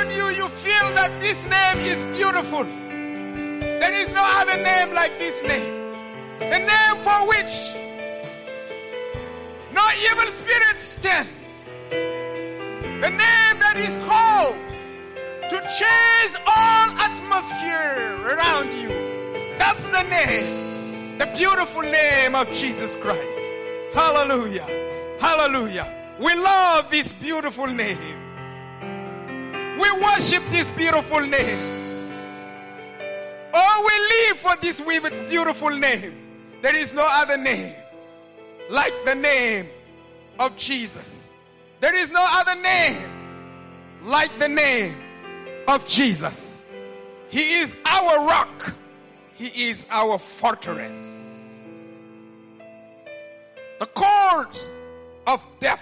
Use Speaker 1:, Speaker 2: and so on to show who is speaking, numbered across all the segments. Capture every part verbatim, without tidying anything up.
Speaker 1: around you, you feel that this name is beautiful. There is no other name like this name. The name for which no evil spirit stands. The name that is called to change all atmosphere around you. That's the name, the beautiful name of Jesus Christ. Hallelujah. Hallelujah. We love this beautiful name. We worship this beautiful name. Oh, we live for this beautiful name. There is no other name like the name of Jesus. There is no other name like the name of Jesus. He is our rock. He is our fortress. The cords of death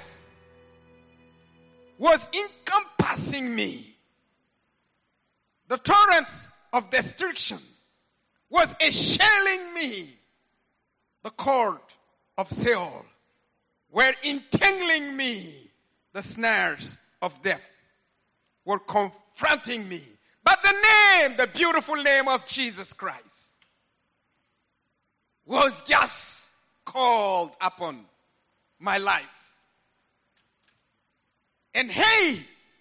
Speaker 1: was encompassing me. The torrents of destruction was assailing me. The cord of Sheol were entangling me. The snares of death were confronting me. But the name, the beautiful name of Jesus Christ, was just called upon my life. And hey,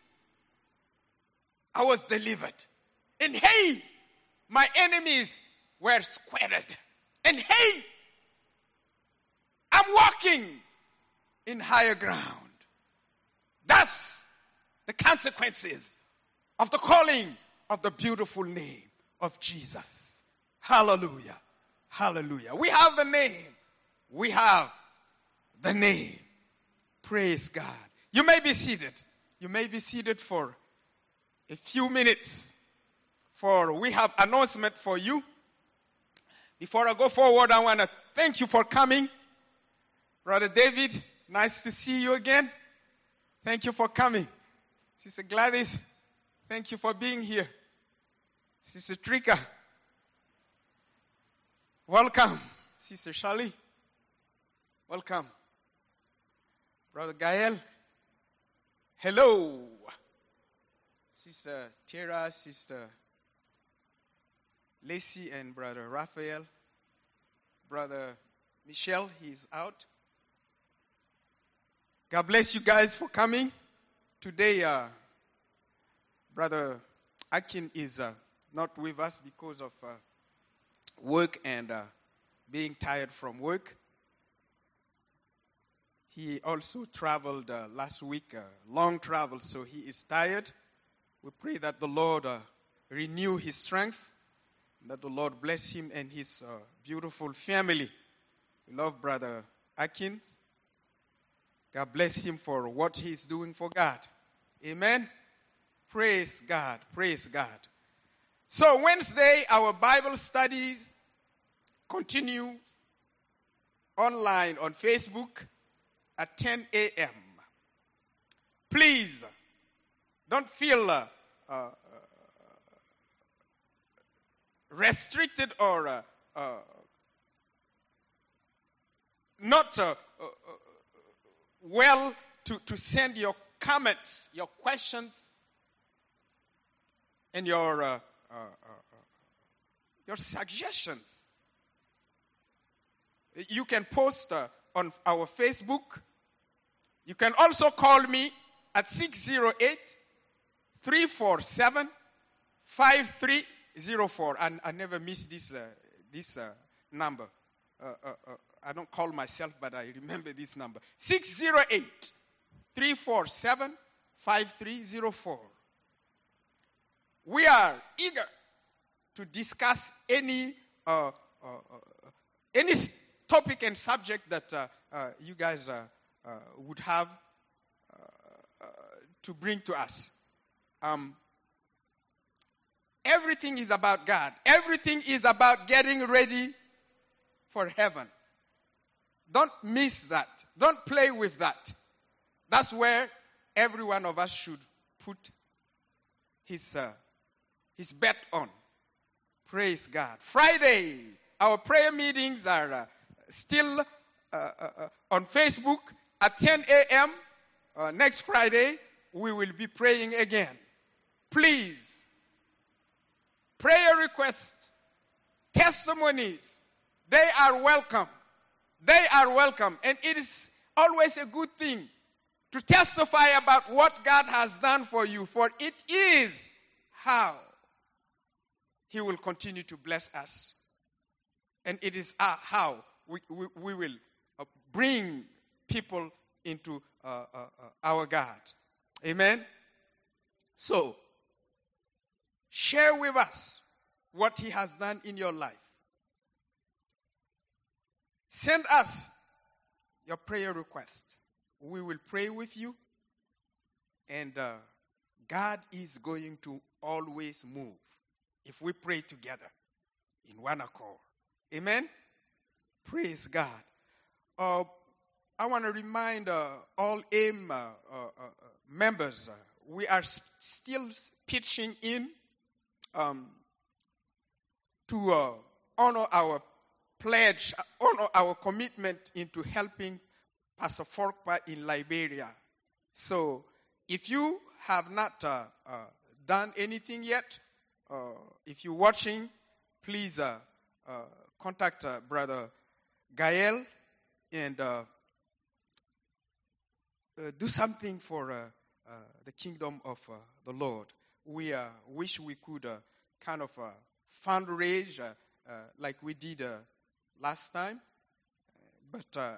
Speaker 1: I was delivered. And hey, my enemies were squared. And hey, I'm walking in higher ground. That's the consequences of the calling of the beautiful name of Jesus. Hallelujah. Hallelujah. We have the name. We have the name. Praise God. You may be seated. You may be seated for a few minutes, for we have announcement for you. Before I go forward, I want to thank you for coming. Brother David, nice to see you again. Thank you for coming. Sister Gladys, thank you for being here. Sister Trika, welcome. Sister Shali, welcome. Brother Gael, hello. Sister Tara, Sister Lacey, and Brother Raphael. Brother Michelle, he's out. God bless you guys for coming. Today, uh, Brother Akin is uh, not with us because of uh, work and uh, being tired from work. He also traveled uh, last week, uh, long travel, so he is tired. We pray that the Lord uh, renew his strength, that the Lord bless him and his uh, beautiful family. We love Brother Atkins. God bless him for what he's doing for God. Amen. Praise God. Praise God. So Wednesday, our Bible studies continue online on Facebook at ten a.m. Please, don't feel uh, uh, restricted or uh, uh, not uh, uh, well to, to send your comments, your questions, and your uh, uh, uh, your suggestions. You can post uh, on our Facebook. You can also call me at six zero eight, three four seven, five three zero four. And I never miss this uh, this uh, number. Uh, uh, uh, I don't call myself, but I remember this number. six zero eight, three four seven, five three zero four. We are eager to discuss any uh, uh, uh, any topic and subject that uh, uh, you guys uh, uh, would have uh, uh, to bring to us. Um, everything is about God. Everything is about getting ready for heaven. Don't miss that. Don't play with that. That's where every one of us should put his uh, his bet on. Praise God. Friday, our prayer meetings are uh, still uh, uh, uh, on Facebook at ten a.m. Uh, next Friday, we will be praying again. please, prayer requests, testimonies, they are welcome. They are welcome. And it is always a good thing to testify about what God has done for you, for it is how He will continue to bless us. And it is uh, how we, we, we will uh, bring people into uh, uh, uh, our God. Amen? So, share with us what He has done in your life. Send us your prayer request. We will pray with you. And uh, God is going to always move if we pray together in one accord. Amen? Praise God. Uh, I want to remind uh, all AIM uh, uh, uh, members, uh, we are s- still pitching in um, to uh, honor our pledge, honor our commitment into helping Pastor Forkpa in Liberia. So if you have not uh, uh, done anything yet, uh, if you're watching, please uh, uh, contact uh, Brother Gael and uh, uh, do something for uh, uh, the kingdom of uh, the Lord. We uh, wish we could uh, kind of uh, fundraise uh, uh, like we did uh, last time, but uh,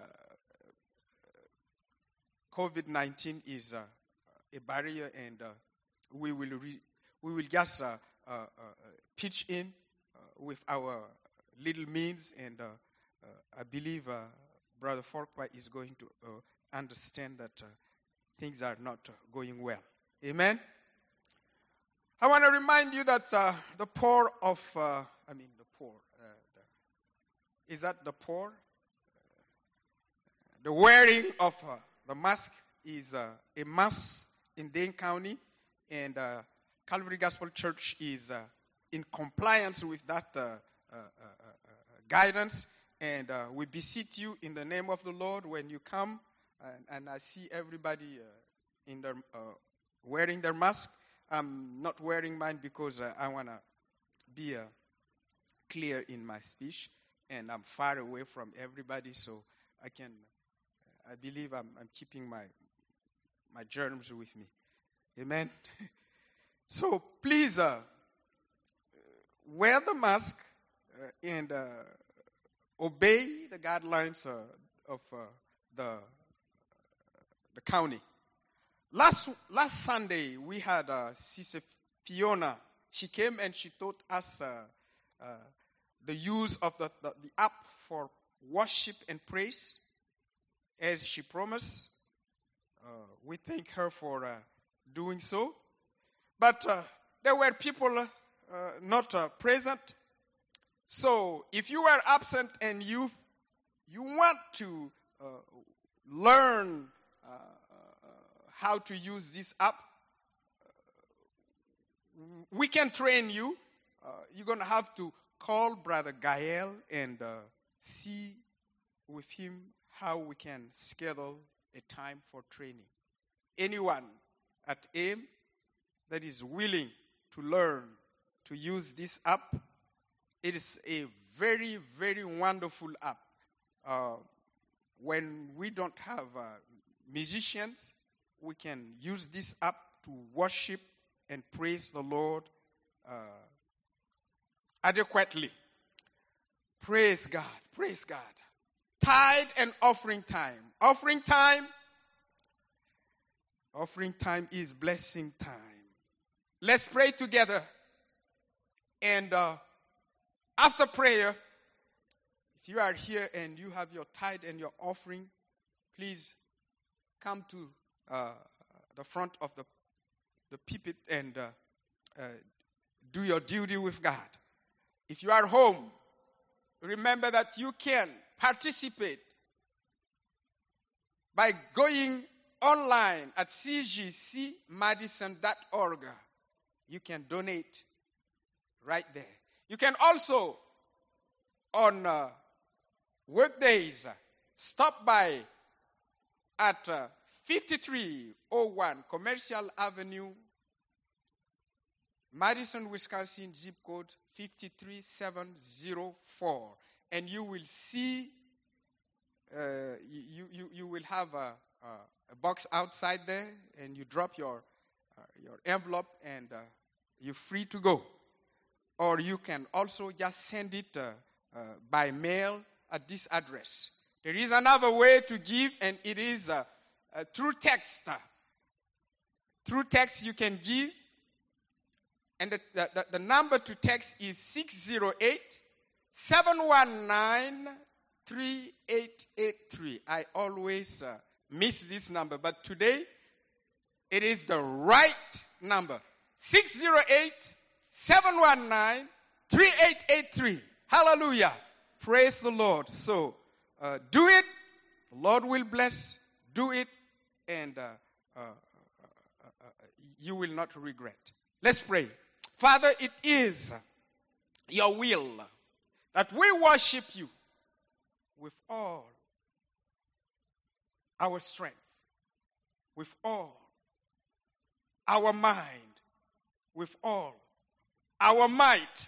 Speaker 1: covid nineteen is uh, a barrier, and uh, we will re- we will just uh, uh, uh, pitch in uh, with our little means, and uh, uh, I believe uh, Brother Forkpa is going to uh, understand that uh, things are not uh, going well. Amen? I want to remind you that uh, the poor of, uh, I mean the poor, uh, the, is that the poor? The wearing of uh, the mask is uh, a must in Dane County, and uh, Calvary Gospel Church is uh, in compliance with that uh, uh, uh, uh, guidance, and uh, we beseech you in the name of the Lord when you come, and, and I see everybody uh, in their, uh, wearing their mask. I'm not wearing mine because uh, I want to be uh, clear in my speech, and I'm far away from everybody, so I can, I believe I'm, I'm keeping my my germs with me. Amen? So please uh, wear the mask uh, and uh, obey the guidelines uh, of uh, the, the county. Last last Sunday, we had uh, Sister Fiona. She came and she taught us uh, uh, the use of the, the, the app for worship and praise, as she promised. Uh, we thank her for uh, doing so. But uh, there were people uh, uh, not uh, present. So if you were absent and you you want to uh, learn uh, how to use this app, uh, we can train you. Uh, you're going to have to call Brother Gael and uh, see with him how we can schedule a time for training. Anyone at AIM that is willing to learn to use this app, it is a very, very wonderful app. Uh, when we don't have uh, musicians, we can use this app to worship and praise the Lord uh, adequately. Praise God. Praise God. Tithe and offering time. Offering time. Offering time is blessing time. Let's pray together. And uh, after prayer, if you are here and you have your tithe and your offering, please come to uh, the front of the, the pulpit and uh, uh, do your duty with God. If you are home, remember that you can participate by going online at c g c madison dot org. You can donate right there. You can also, on uh, work days, stop by at uh, fifty-three oh one Commercial Avenue, Madison, Wisconsin, zip code five three seven zero four. And you will see, uh, you, you, you will have a, a, a box outside there, and you drop your, uh, your envelope, and uh, you're free to go. Or you can also just send it uh, uh, by mail at this address. There is another way to give, and it is uh, uh, through text. Through text you can give, and the, the, the number to text is six zero eight, seven one nine, three eight eight three. I always uh, miss this number, but today it is the right number. six zero eight, seven one nine, three eight eight three. Hallelujah. Praise the Lord. So uh, do it. The Lord will bless. Do it, and uh, uh, uh, uh, you will not regret. Let's pray. Father, it is your will that we worship you with all our strength, with all our mind, with all our might.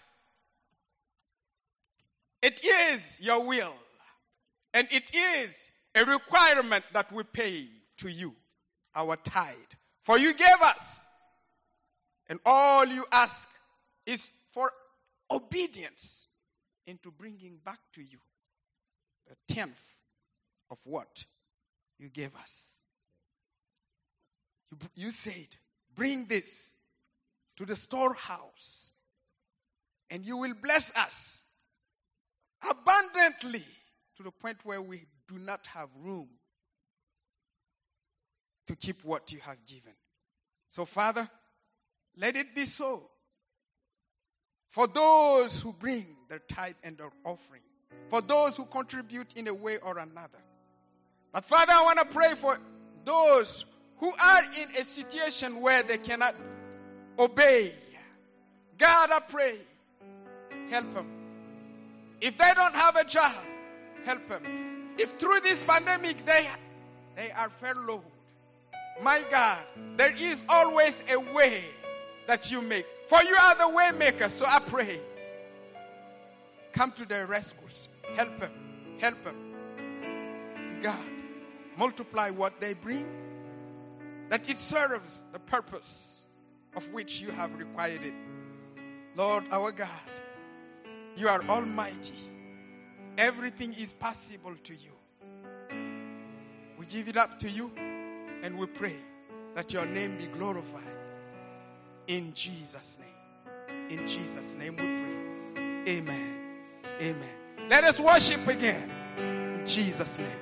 Speaker 1: It is your will, and it is a requirement that we pay to you our tithe. For you gave us, and all you ask is for obedience into bringing back to you the tenth of what you gave us. You, you said, bring this to the storehouse, and you will bless us abundantly to the point where we do not have room to keep what you have given. So, Father, let it be so for those who bring their tithe and their offering, for those who contribute in a way or another. But, Father, I want to pray for those who are in a situation where they cannot obey. God, I pray, help them. If they don't have a job, help them. If through this pandemic they, they are furloughed, my God, there is always a way that you make. For you are the way maker, so I pray. Come to their rescues. Help them. Help them. God, multiply what they bring, that it serves the purpose of which you have required it. Lord, our God, you are almighty. Everything is possible to you. We give it up to you, and we pray that your name be glorified. In Jesus' name. In Jesus' name we pray. Amen. Amen. Let us worship again. In Jesus' name.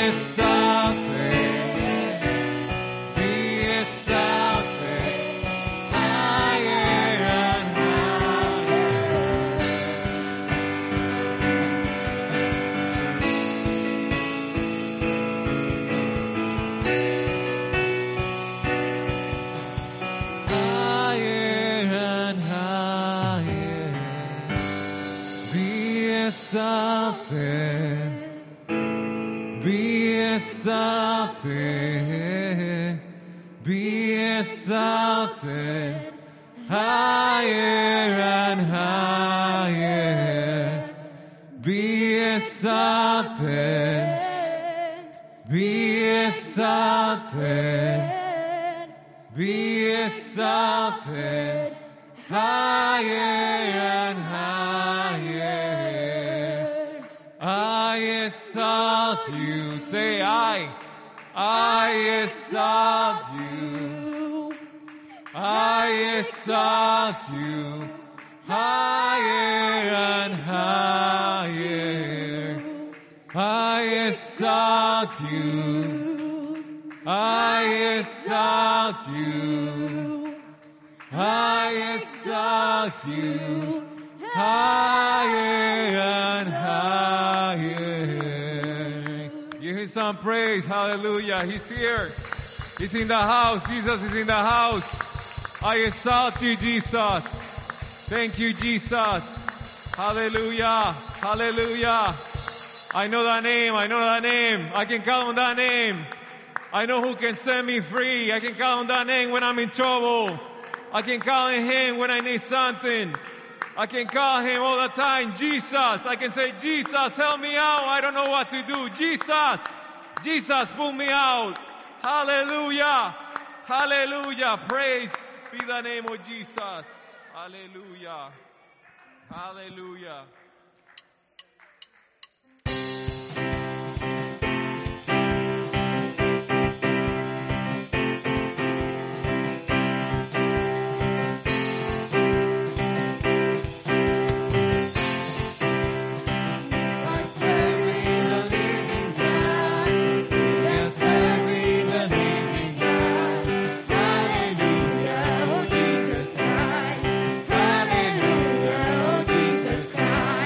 Speaker 2: Praise, hallelujah. He's here. He's in the house. Jesus is in the house. I exalt you, Jesus. Thank you, Jesus. Hallelujah. Hallelujah. I know that name. I know that name. I can call on that name. I know who can set me free. I can call on that name when I'm in trouble. I can call on him when I need something. I can call him all the time. Jesus. I can say, Jesus, help me out. I don't know what to do. Jesus. Jesus, pull me out. Hallelujah. Hallelujah. Praise be the name of Jesus. Hallelujah. Hallelujah.
Speaker 3: Hallelujah, oh Jesus Christ.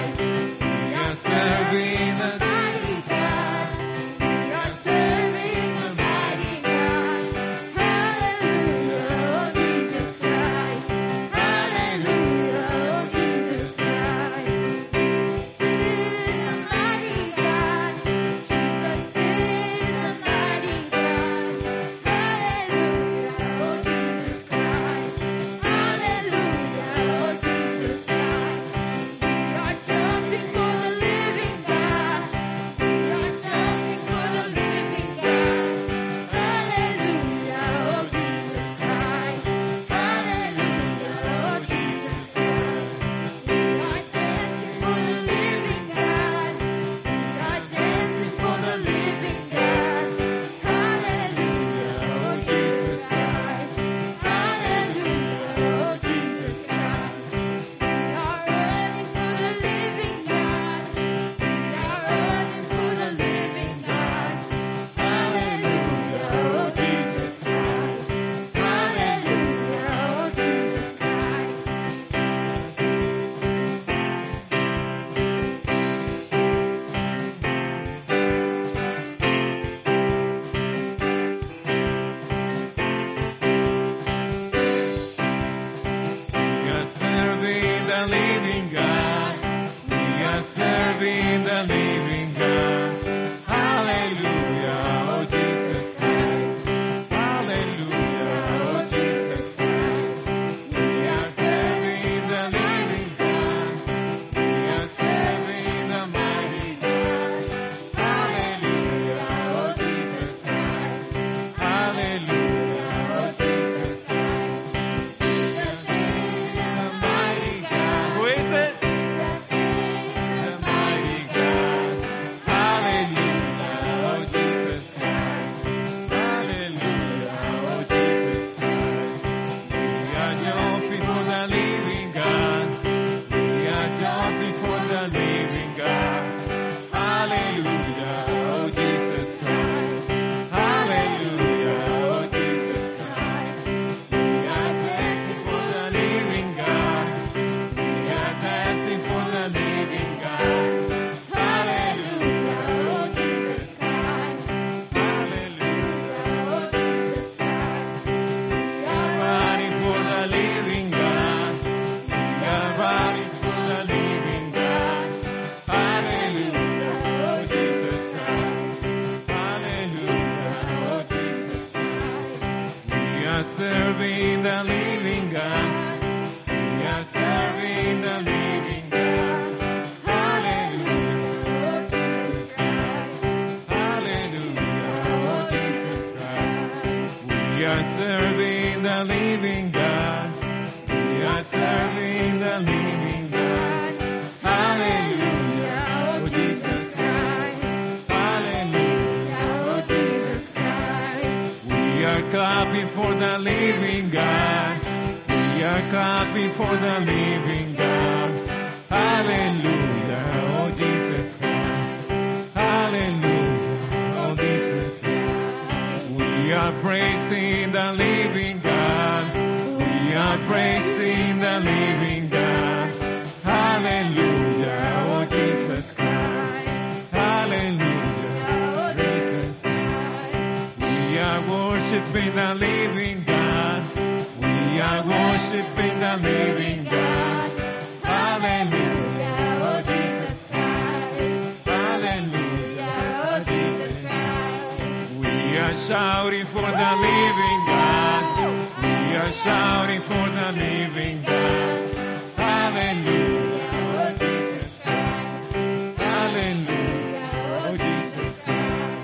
Speaker 2: We are serving the living God. We are serving the living God. Hallelujah, oh Jesus Christ. Hallelujah, oh Jesus Christ. We are clapping for the living God. We are clapping for the living God. Hallelujah, oh Jesus Christ. Hallelujah, oh Jesus Christ. We are praising the living God. We are praising the living God. Hallelujah, oh Jesus Christ. Hallelujah, oh Jesus Christ. We are worshiping the living God. We are worshiping the living God. Hallelujah, oh Jesus Christ. Hallelujah, oh Jesus Christ. We are shouting for the living God. We are shouting for the living God. Hallelujah, oh Jesus Christ. Hallelujah, oh Jesus Christ.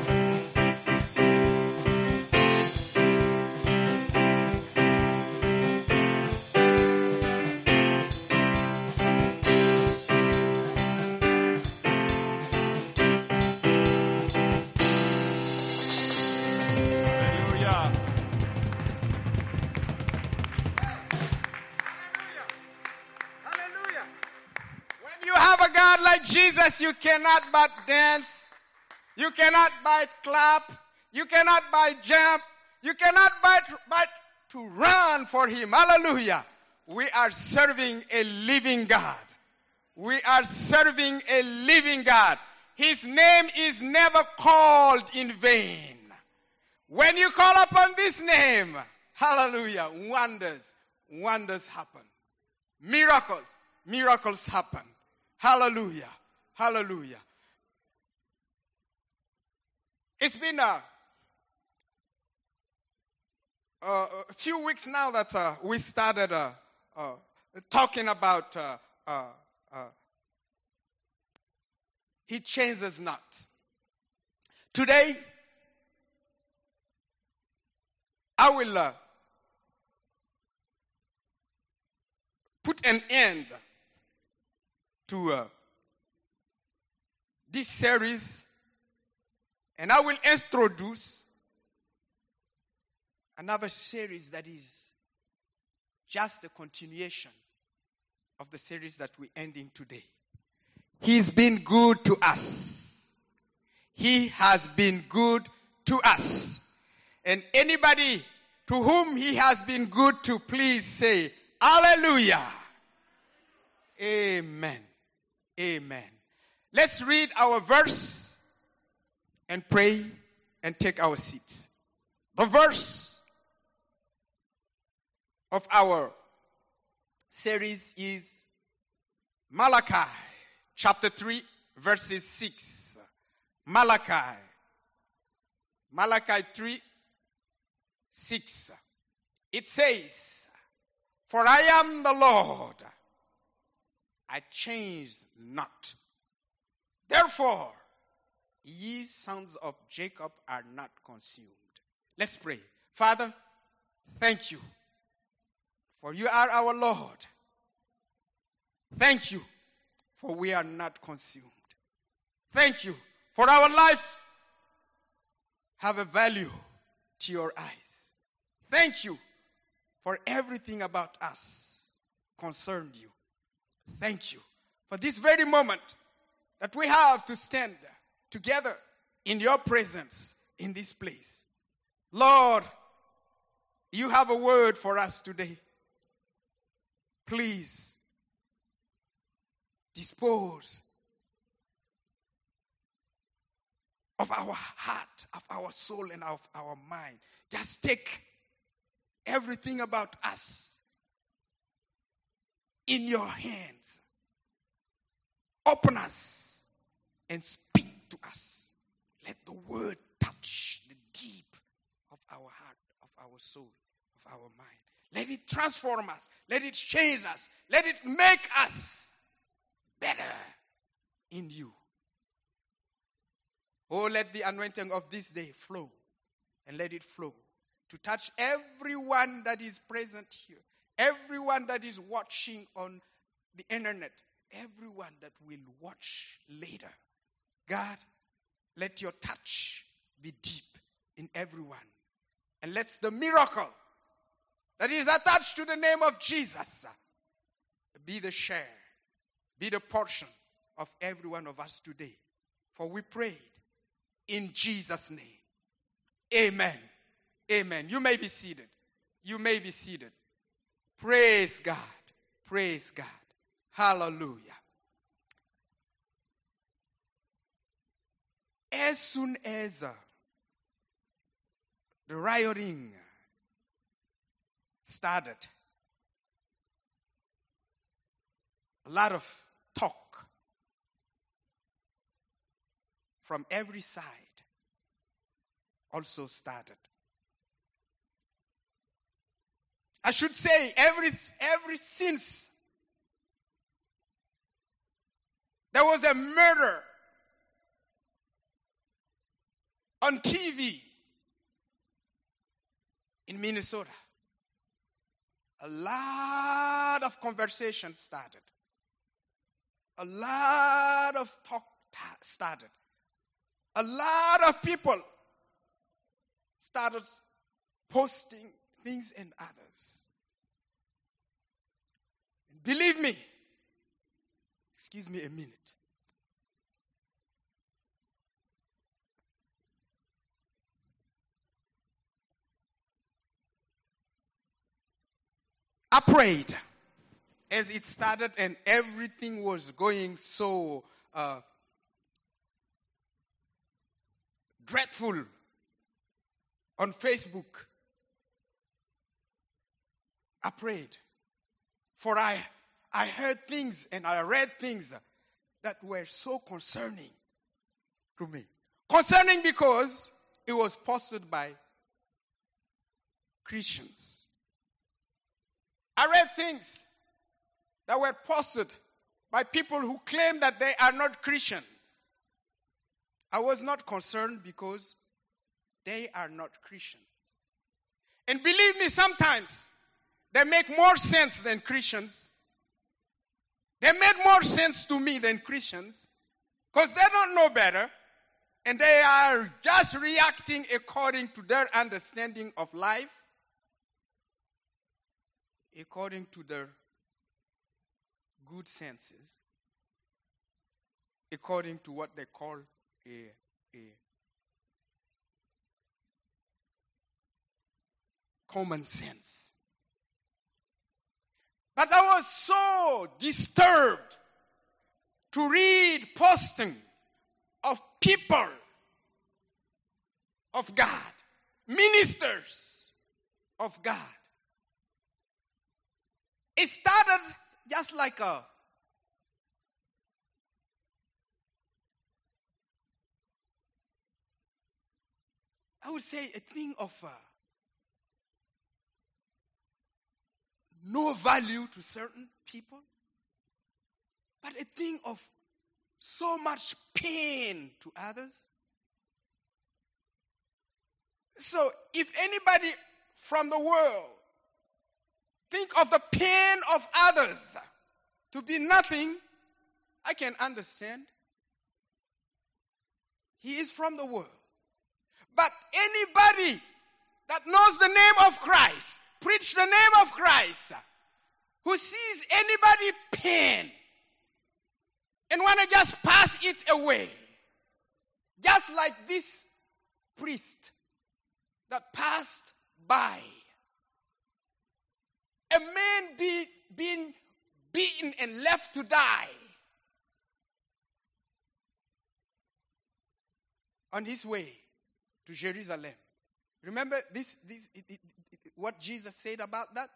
Speaker 2: Hallelujah.
Speaker 1: Hallelujah. When you have a God like Jesus, you cannot but dance. You cannot but clap. You cannot but jump. You cannot but, but to run for him. Hallelujah. We are serving a living God. We are serving a living God. His name is never called in vain. When you call upon this name, hallelujah, wonders, wonders happen. Miracles, miracles happen. Hallelujah, hallelujah. It's been a, a, a few weeks now that uh, we started uh, uh, talking about uh, uh, uh, He changes not. Today, I will uh, put an end to uh, this series, and I will introduce another series that is just a continuation of the series that we're ending today. He's been good to us. He has been good to us. And anybody to whom he has been good to, please say, hallelujah. Amen. Amen. Let's read our verse and pray and take our seats. The verse of our series is Malachi chapter three, verses six. Malachi. Malachi three, six. It says, "For I am the Lord, I change not. Therefore, ye sons of Jacob are not consumed." Let's pray. Father, thank you, for you are our Lord. Thank you, for we are not consumed. Thank you, for our lives have a value to your eyes. Thank you for everything about us concerned you. Thank you for this very moment that we have to stand together in your presence in this place. Lord, you have a word for us today. Please dispose of our heart, of our soul, and of our mind. Just take everything about us in your hands. Open us and speak to us. Let the word touch the deep of our heart, of our soul, of our mind. Let it transform us. Let it change us. Let it make us better in you. Oh, let the anointing of this day flow, and let it flow to touch everyone that is present here, everyone that is watching on the internet, everyone that will watch later. God, let your touch be deep in everyone. And let the miracle that is attached to the name of Jesus be the share, be the portion of every one of us today. For we prayed in Jesus' name. Amen. Amen. You may be seated. You may be seated. Praise God. Praise God. Hallelujah. As soon as uh, the rioting started, a lot of talk from every side also started. I should say, every, every since there was a murder on T V in Minnesota, a lot of conversation started. A lot of talk ta- started. A lot of people started posting things and others. And believe me, excuse me a minute. I prayed as it started and everything was going so uh, dreadful on Facebook. I prayed. For I, I heard things and I read things that were so concerning to me. Concerning because it was posted by Christians. I read things that were posted by people who claim that they are not Christian. I was not concerned because they are not Christians. And believe me, sometimes they make more sense than Christians. They made more sense to me than Christians because they don't know better and they are just reacting according to their understanding of life, according to their good senses, according to what they call a, a common sense. But I was so disturbed to read posting of people of God, ministers of God. It started just like a I would say a thing of uh, no value to certain people, but a thing of so much pain to others. So if anybody from the world think of the pain of others to be nothing, I can understand. He is from the world. But anybody that knows the name of Christ, preach the name of Christ, who sees anybody pain and want to just pass it away, just like this priest that passed by, a man be, being beaten and left to die on his way to Jerusalem. Remember this, this it, it, it, what Jesus said about that?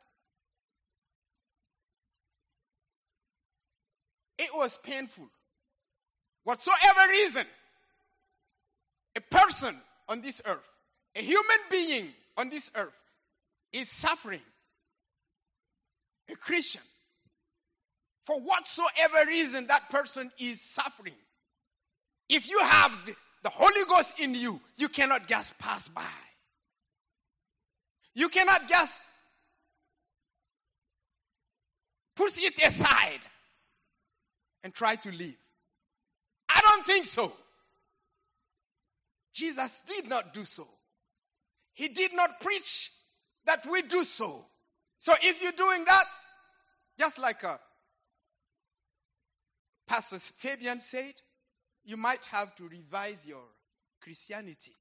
Speaker 1: It was painful. Whatsoever reason, a person on this earth, a human being on this earth is suffering, a Christian, for whatsoever reason that person is suffering, if you have the, the Holy Ghost in you, you cannot just pass by. You cannot just push it aside and try to live. I don't think so. Jesus did not do so. He did not preach that we do so. So if you're doing that, just like uh, Pastor Fabian said, you might have to revise your Christianity.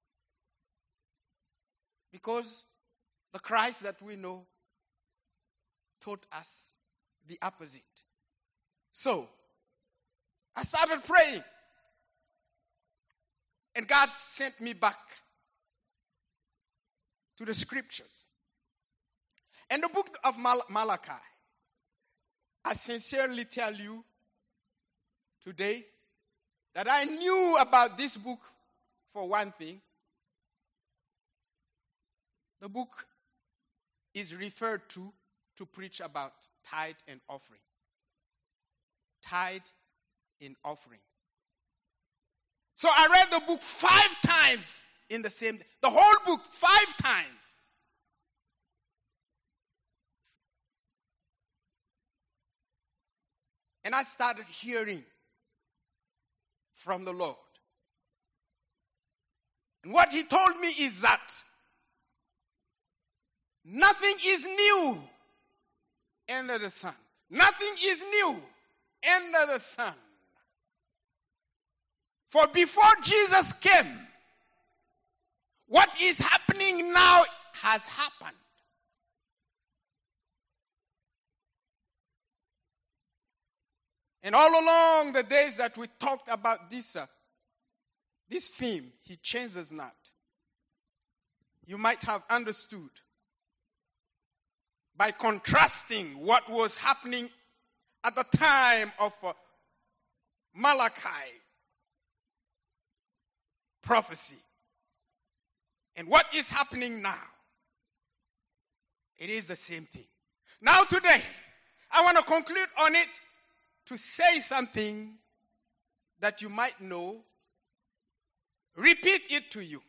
Speaker 1: Because the Christ that we know taught us the opposite. So, I started praying. And God sent me back to the scriptures. And the book of Mal- Malachi, I sincerely tell you today that I knew about this book for one thing. The book is referred to to preach about tithe and offering. Tithe and offering. So I read the book five times in the same day. The whole book five times. And I started hearing from the Lord. And what he told me is that nothing is new under the sun. Nothing is new under the sun. For before Jesus came, what is happening now has happened. And all along the days that we talked about this, uh, this theme, he changes not. You might have understood by contrasting what was happening at the time of uh, Malachi prophecy and what is happening now. It is the same thing. Now today, I want to conclude on it to say something that you might know. Repeat it to you.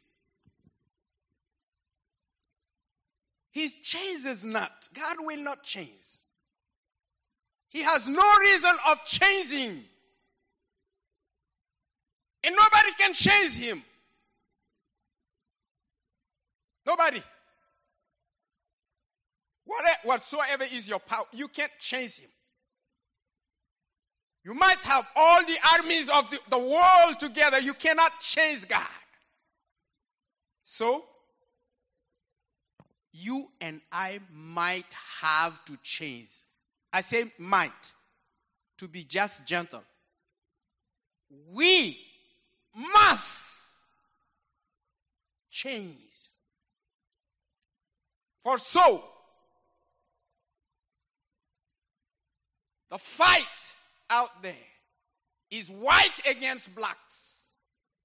Speaker 1: He changes not. God will not change. He has no reason of changing. And nobody can change him. Nobody. Whatsoever is your power, you can't change him. You might have all the armies of the, the world together. You cannot change God. So, you and I might have to change. I say might, to be just gentle. We must change. For so, the fight out there is white against blacks.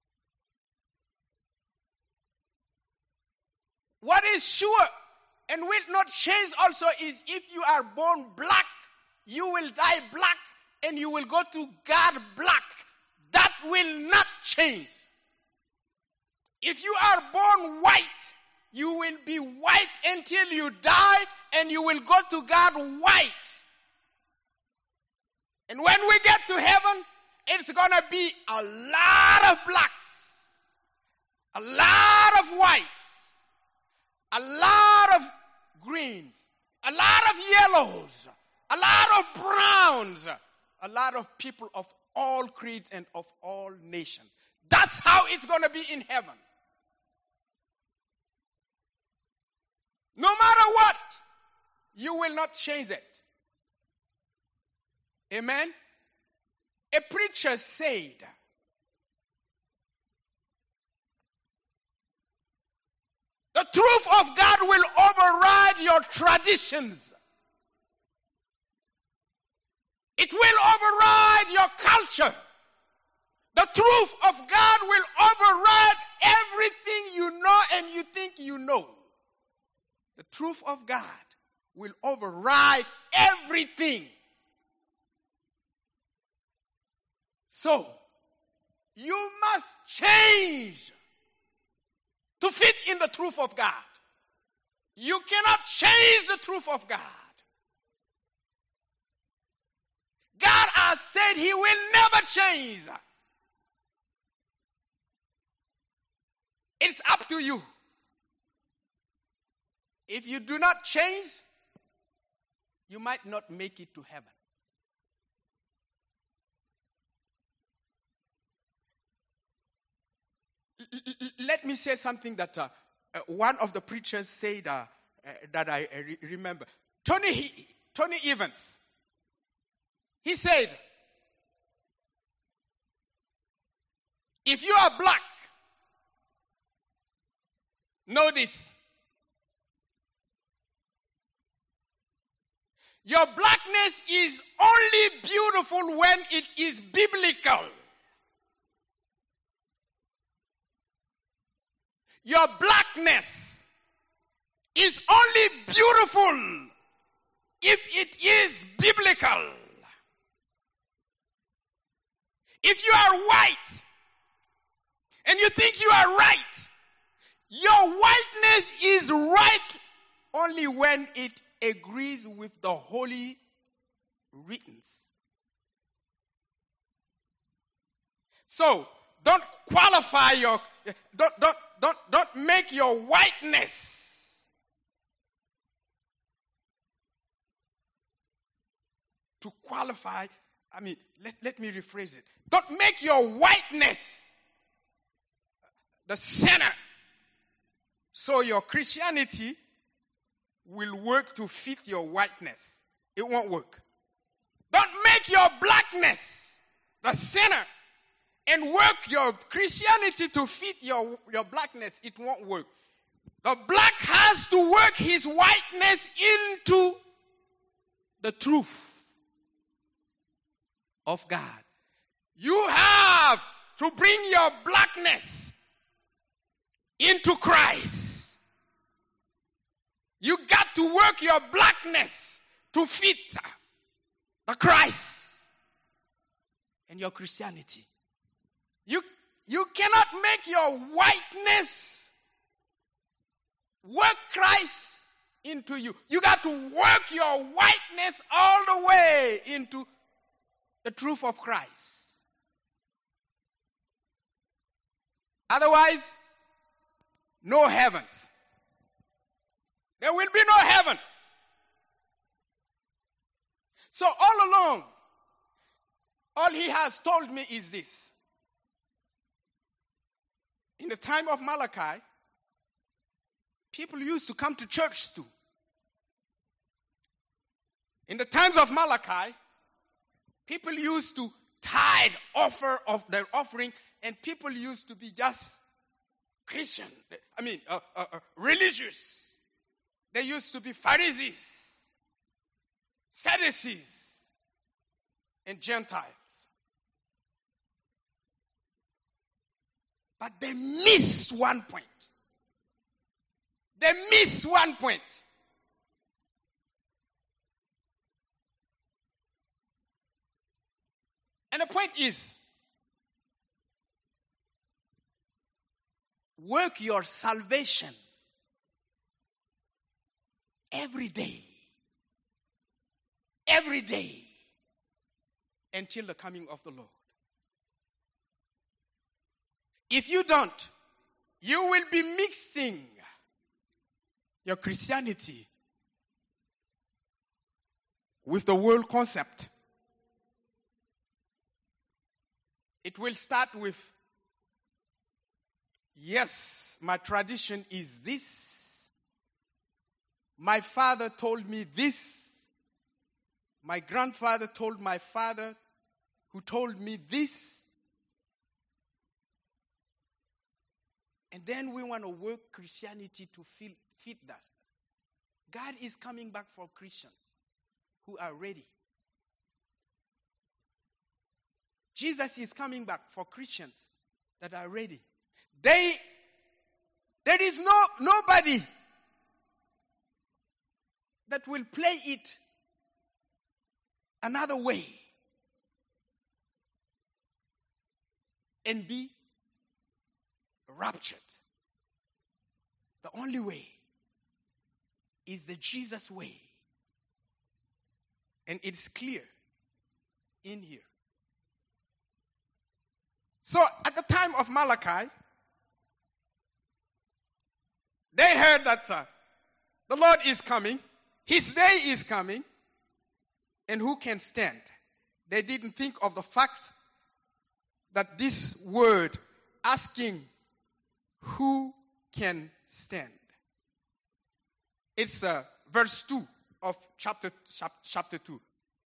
Speaker 1: What is sure and will not change also is if you are born black, you will die black and you will go to God black. That will not change. If you are born white, you will be white until you die and you will go to God white. And when we get to heaven, it's going to be a lot of blacks, a lot of whites, a lot of greens, a lot of yellows, a lot of browns, a lot of people of all creeds and of all nations. That's how it's going to be in heaven. No matter what, you will not change it. Amen? A preacher said, the truth of God will override your traditions. It will override your culture. The truth of God will override everything you know and you think you know. The truth of God will override everything. So, you must change to fit in the truth of God. You cannot change the truth of God. God has said he will never change. It's up to you. If you do not change, you might not make it to heaven. Let me say something that uh, uh, one of the preachers said uh, uh, that I uh, re- remember. Tony, he, Tony Evans, he said, if you are black, know this. Your blackness is only beautiful when it is biblical. Your blackness is only beautiful if it is biblical. If you are white and you think you are right, your whiteness is right only when it agrees with the holy writings. So don't qualify your don't don't don't don't make your whiteness to qualify. I mean, let, let me rephrase it. Don't make your whiteness the center so your Christianity will work to fit your whiteness. It won't work. Don't make your blackness the center and work your Christianity to fit your, your blackness. It won't work. The black has to work his whiteness into the truth of God. You have to bring your blackness into Christ. You got to work your blackness to fit the Christ and your Christianity. You, you cannot make your whiteness work Christ into you. You got to work your whiteness all the way into the truth of Christ. Otherwise, no heavens. There will be no heaven. So all along, all he has told me is this. In the time of Malachi, people used to come to church too. In the times of Malachi, people used to tithe, offer of their offering, and people used to be just Christian. I mean, uh, uh, uh, religious. They used to be Pharisees, Sadducees, and Gentiles. But they miss one point. They miss one point. And the point is, work your salvation every day. Every day. Until the coming of the Lord. If you don't, you will be mixing your Christianity with the world concept. It will start with, yes, my tradition is this. My father told me this. My grandfather told my father, who told me this. And then we want to work Christianity to fit, fit that. God is coming back for Christians who are ready. Jesus is coming back for Christians that are ready. They, there is no nobody that will play it another way and be raptured. The only way is the Jesus way. And it's clear in here. So at the time of Malachi, they heard that uh, the Lord is coming, his day is coming, and who can stand? They didn't think of the fact that this word asking who can stand. It's uh, verse two of chapter, chapter two.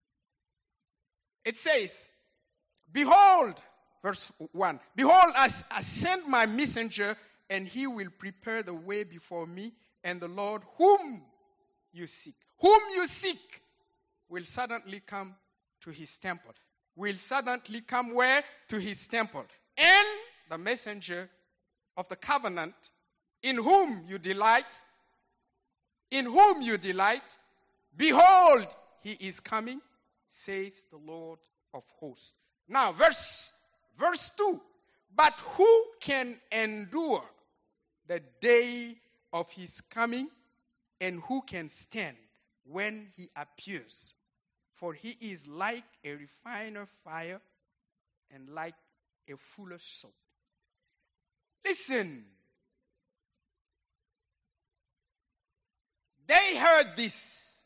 Speaker 1: It says, behold, verse one, behold, I, I send my messenger, and he will prepare the way before me, and the Lord whom you seek, whom you seek, will suddenly come to his temple. Will suddenly come where? To his temple. And the messenger of the covenant, in whom you delight, in whom you delight, behold, he is coming, says the Lord of hosts. Now, verse, verse two. But who can endure the day of his coming, and who can stand when he appears? For he is like a refiner fire and like a fuller's soap. Listen. They heard this.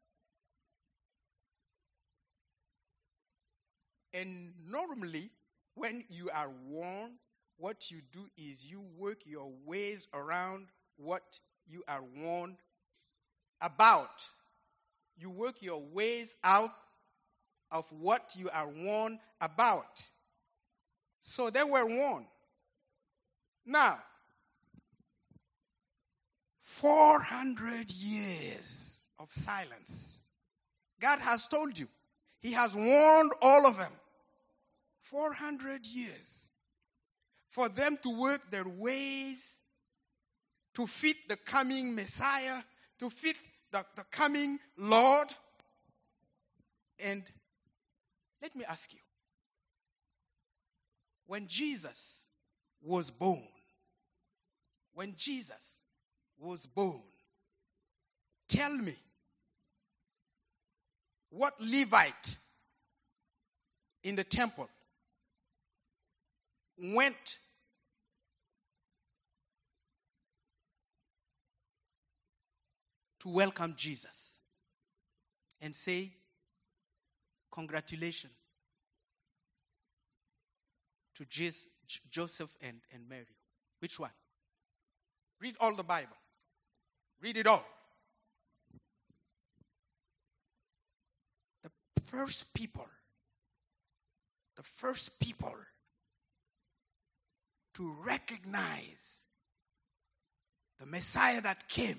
Speaker 1: And normally, when you are warned, what you do is you work your ways around what you are warned about. You work your ways out of what you are warned about. So they were warned. Now, four hundred years of silence. God has told you. He has warned all of them. four hundred years. For them to work their ways to fit the coming Messiah, to fit the, the coming Lord. And let me ask you, when Jesus was born, when Jesus was born, tell me, what Levite in the temple went to welcome Jesus and say, congratulations to Jesus, Joseph and, and Mary? Which one? Read all the Bible. Read it all. The first people, the first people to recognize the Messiah that came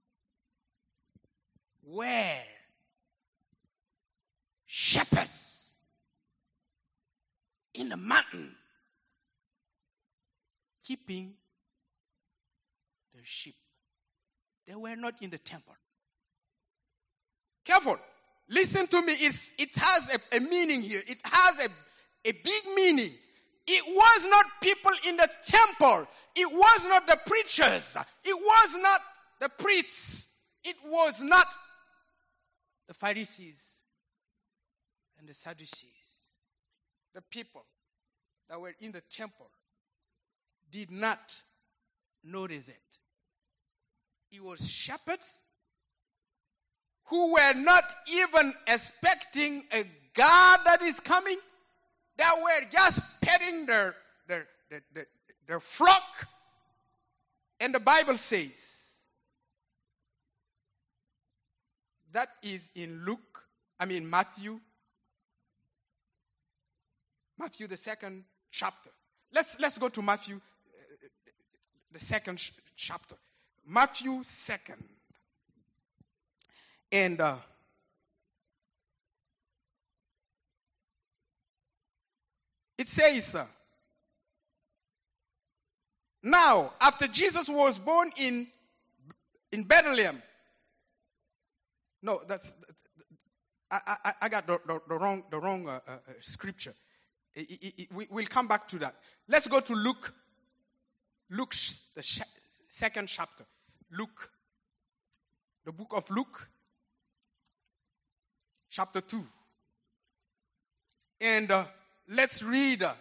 Speaker 1: were shepherds in the mountain keeping their sheep. They were not in the temple. Careful. Listen to me. It's, it has a, a meaning here. It has a, a big meaning. It was not people in the temple. It was not the preachers. It was not the priests. It was not the Pharisees and the Sadducees. The people that were in the temple did not notice it. It was shepherds who were not even expecting a God that is coming. They were just petting their, their, their, their, their flock. And the Bible says, that is in Luke, I mean Matthew, Matthew the second chapter. Let's, let's go to Matthew, uh, the second sh- chapter. Matthew second. And uh, it says, uh, now, after Jesus was born in, in Bethlehem, no, that's, I, I, I got the, the, the wrong, the wrong uh, uh, scripture. It, it, it, we, we'll come back to that. Let's go to Luke, Luke, the sh- second chapter. Luke, the book of Luke, chapter two. And uh, let's read uh,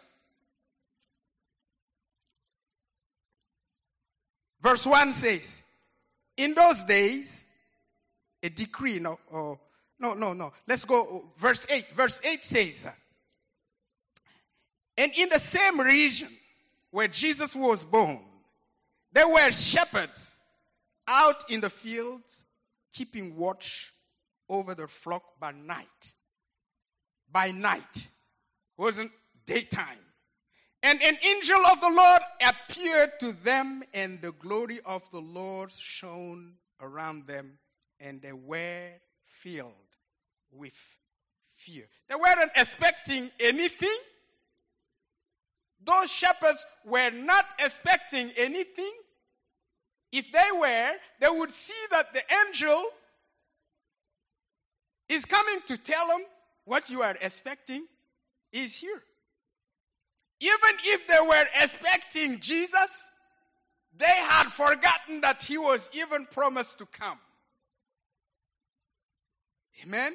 Speaker 1: verse one says, in those days, a decree, no, oh, no, no, no. Let's go, verse eight. Verse eight says, and in the same region where Jesus was born, there were shepherds out in the fields, keeping watch over the flock by night. By night. It wasn't daytime. And an angel of the Lord appeared to them, and the glory of the Lord shone around them, and they were filled with fear. They weren't expecting anything. Those shepherds were not expecting anything. If they were, they would see that the angel is coming to tell them what you are expecting is here. Even if they were expecting Jesus, they had forgotten that he was even promised to come. Amen?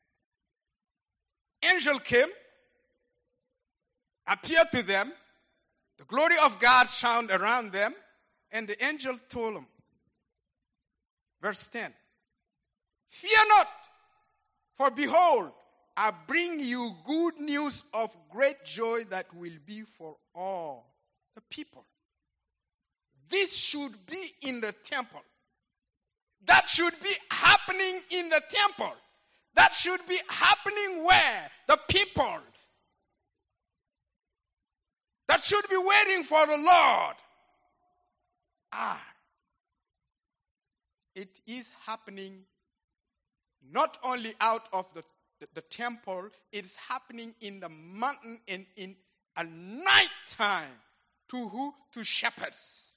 Speaker 1: Angel came, appeared to them, the glory of God shone around them, and the angel told them, verse ten, fear not, for behold, I bring you good news of great joy that will be for all the people. This should be in the temple. That should be happening in the temple. That should be happening where? The people that should be waiting for the Lord are. It is happening not only out of the, the, the temple, it is happening in the mountain and in a night time. To who? To shepherds.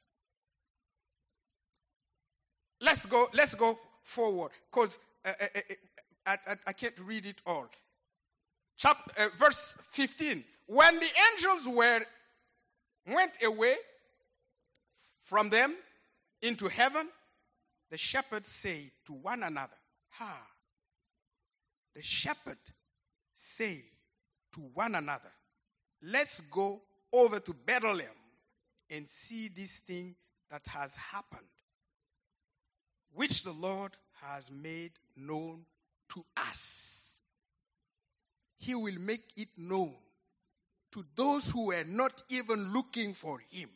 Speaker 1: Let's go, let's go forward, because uh, uh, uh, I, I, I can't read it all. Chapter, uh, verse fifteen. When the angels were went away from them into heaven, the shepherds say to one another, ha, the shepherd say to one another, let's go over to Bethlehem and see this thing that has happened, which the Lord has made known to us. He will make it known to those who were not even looking for him.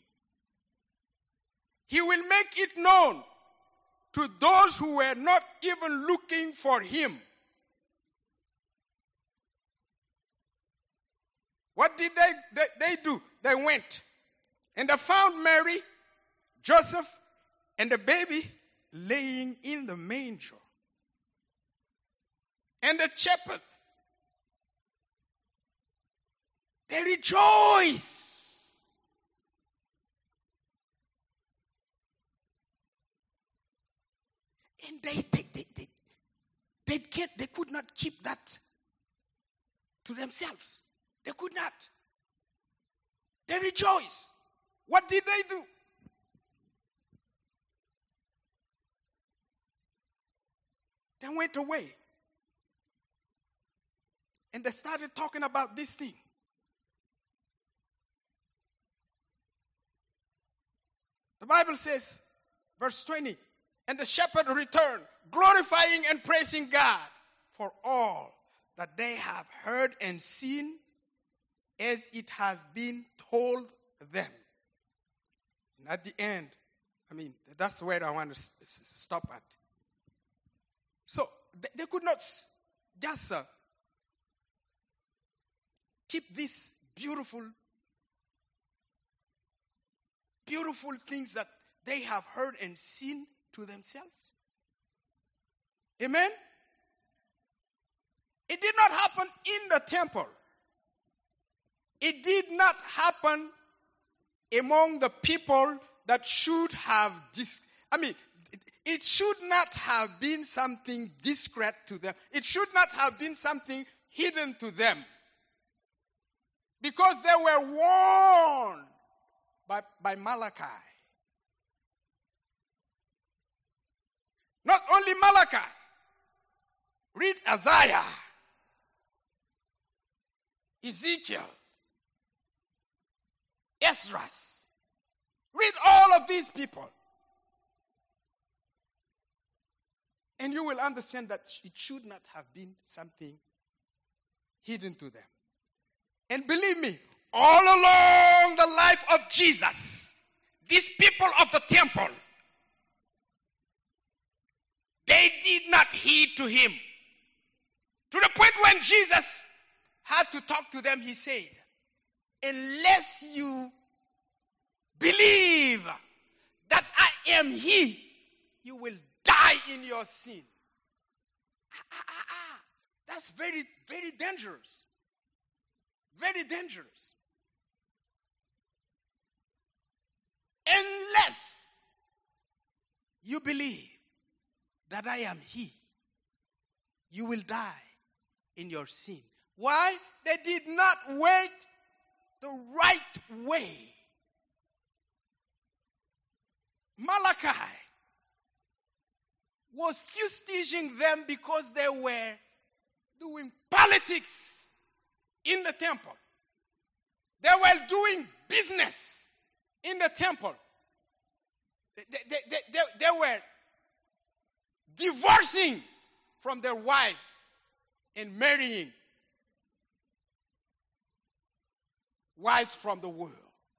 Speaker 1: He will make it known to those who were not even looking for him. What did they, they, they do? They went and they found Mary, Joseph, and the baby laying in the manger. And the shepherd, they rejoice. And they they, they, they, they, can't, they could not keep that to themselves. They could not. They rejoice. What did they do? They went away. And they started talking about this thing. The Bible says, verse twenty, and the shepherd returned, glorifying and praising God for all that they have heard and seen as it has been told them. And at the end, I mean, that's where I want to stop at. So they could not just uh, keep these beautiful, beautiful things that they have heard and seen to themselves. Amen? It did not happen in the temple. It did not happen among the people that should have, dis- I mean, it should not have been something discreet to them. It should not have been something hidden to them. Because they were warned by, by Malachi. Not only only Malachi. Read Isaiah, Ezekiel, Ezra. Read all of these people. And you will understand that it should not have been something hidden to them. And believe me, all along the life of Jesus, these people of the temple, they did not heed to him. To the point when Jesus had to talk to them, he said, unless you believe that I am he, you will die in your sin. Ah, ah, ah, ah. That's very, very dangerous. Very dangerous. Unless you believe that I am he, you will die in your sin. Why? They did not wait the right way. Malachi was fustiging them because they were doing politics in the temple. They were doing business in the temple. They, they, they, they, they were divorcing from their wives and marrying wives from the world.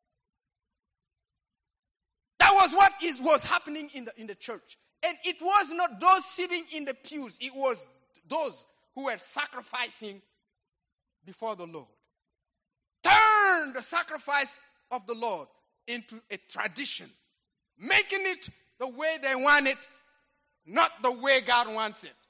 Speaker 1: That was what is, was happening in the, in the church. And it was not those sitting in the pews. It was those who were sacrificing before the Lord. Turn the sacrifice of the Lord into a tradition, making it the way they want it, not the way God wants it.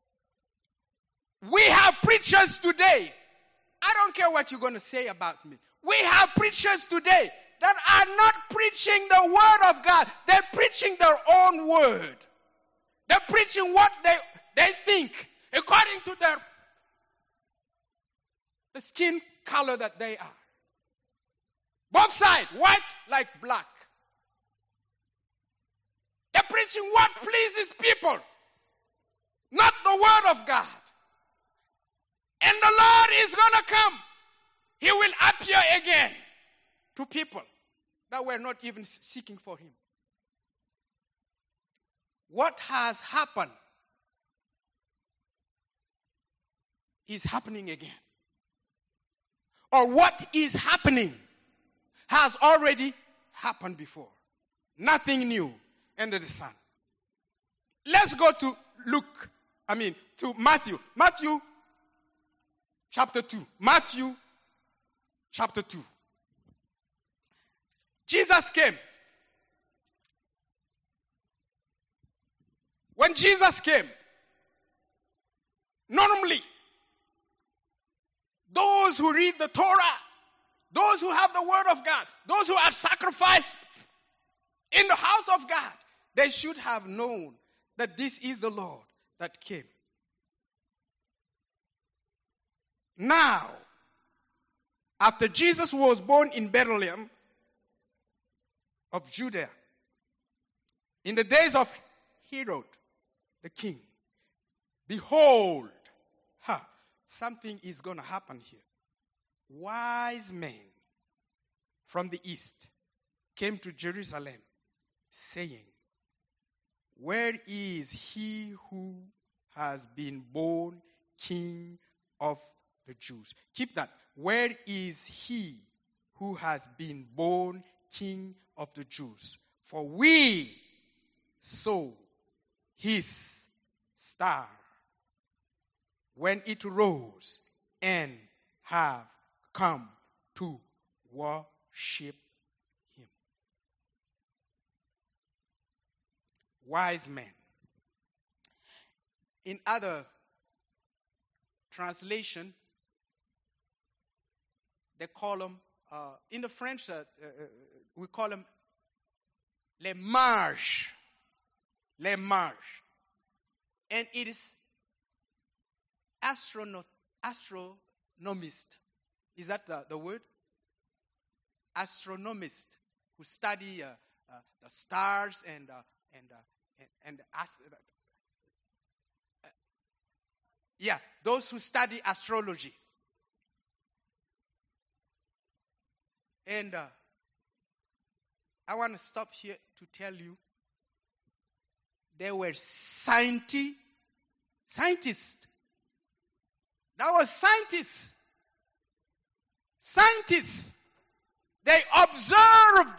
Speaker 1: We have preachers today. I don't care what you're going to say about me. We have preachers today that are not preaching the word of God. They're preaching their own word. They're preaching what they, they think according to their the skin color that they are. Both sides, white like black. They're preaching what pleases people, not the word of God. And the Lord is going to come. He will appear again to people that were not even seeking for him. What has happened is happening again. Or what is happening has already happened before. Nothing new under the sun. Let's go to Luke, I mean, to Matthew. Matthew chapter two. Matthew chapter two. Jesus came. When Jesus came, normally, those who read the Torah, those who have the word of God, those who have sacrificed in the house of God, they should have known that this is the Lord that came. Now, after Jesus was born in Bethlehem of Judea, in the days of Herod the king, behold, huh, something is going to happen here. Wise men from the east came to Jerusalem, saying, where is he who has been born King of the Jews? Keep that. Where is he who has been born King of the Jews? For we saw his star when it rose and have come to worship him. Wise men. In other translation, they call them, uh, in the French, uh, uh, we call them les mages. Les mages. And it is astrono- astronomist. Is that the, the word? Astronomist who study uh, uh, the stars and uh, and uh, and, and the ast- Yeah, those who study astrology. And uh, I want to stop here to tell you there were scientists. Scientists. That was scientists. Scientists. They observed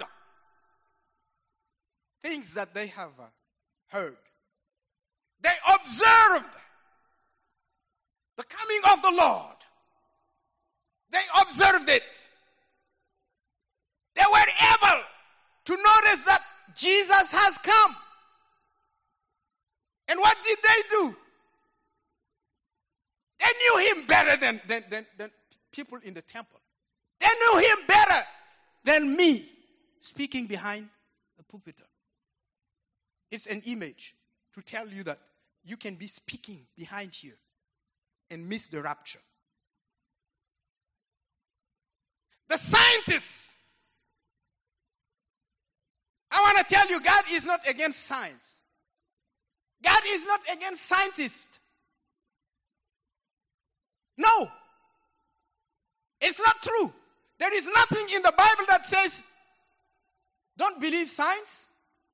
Speaker 1: things that they have uh, heard. They observed the coming of the Lord. They observed it. They were able to notice that Jesus has come. And what did they do? They knew him better than, than, than, than people in the temple. They knew him better than me speaking behind the pulpit. It's an image to tell you that you can be speaking behind here and miss the rapture. The scientists. I want to tell you, God is not against science. God is not against scientists. No. It's not true. There is nothing in the Bible that says, don't believe science.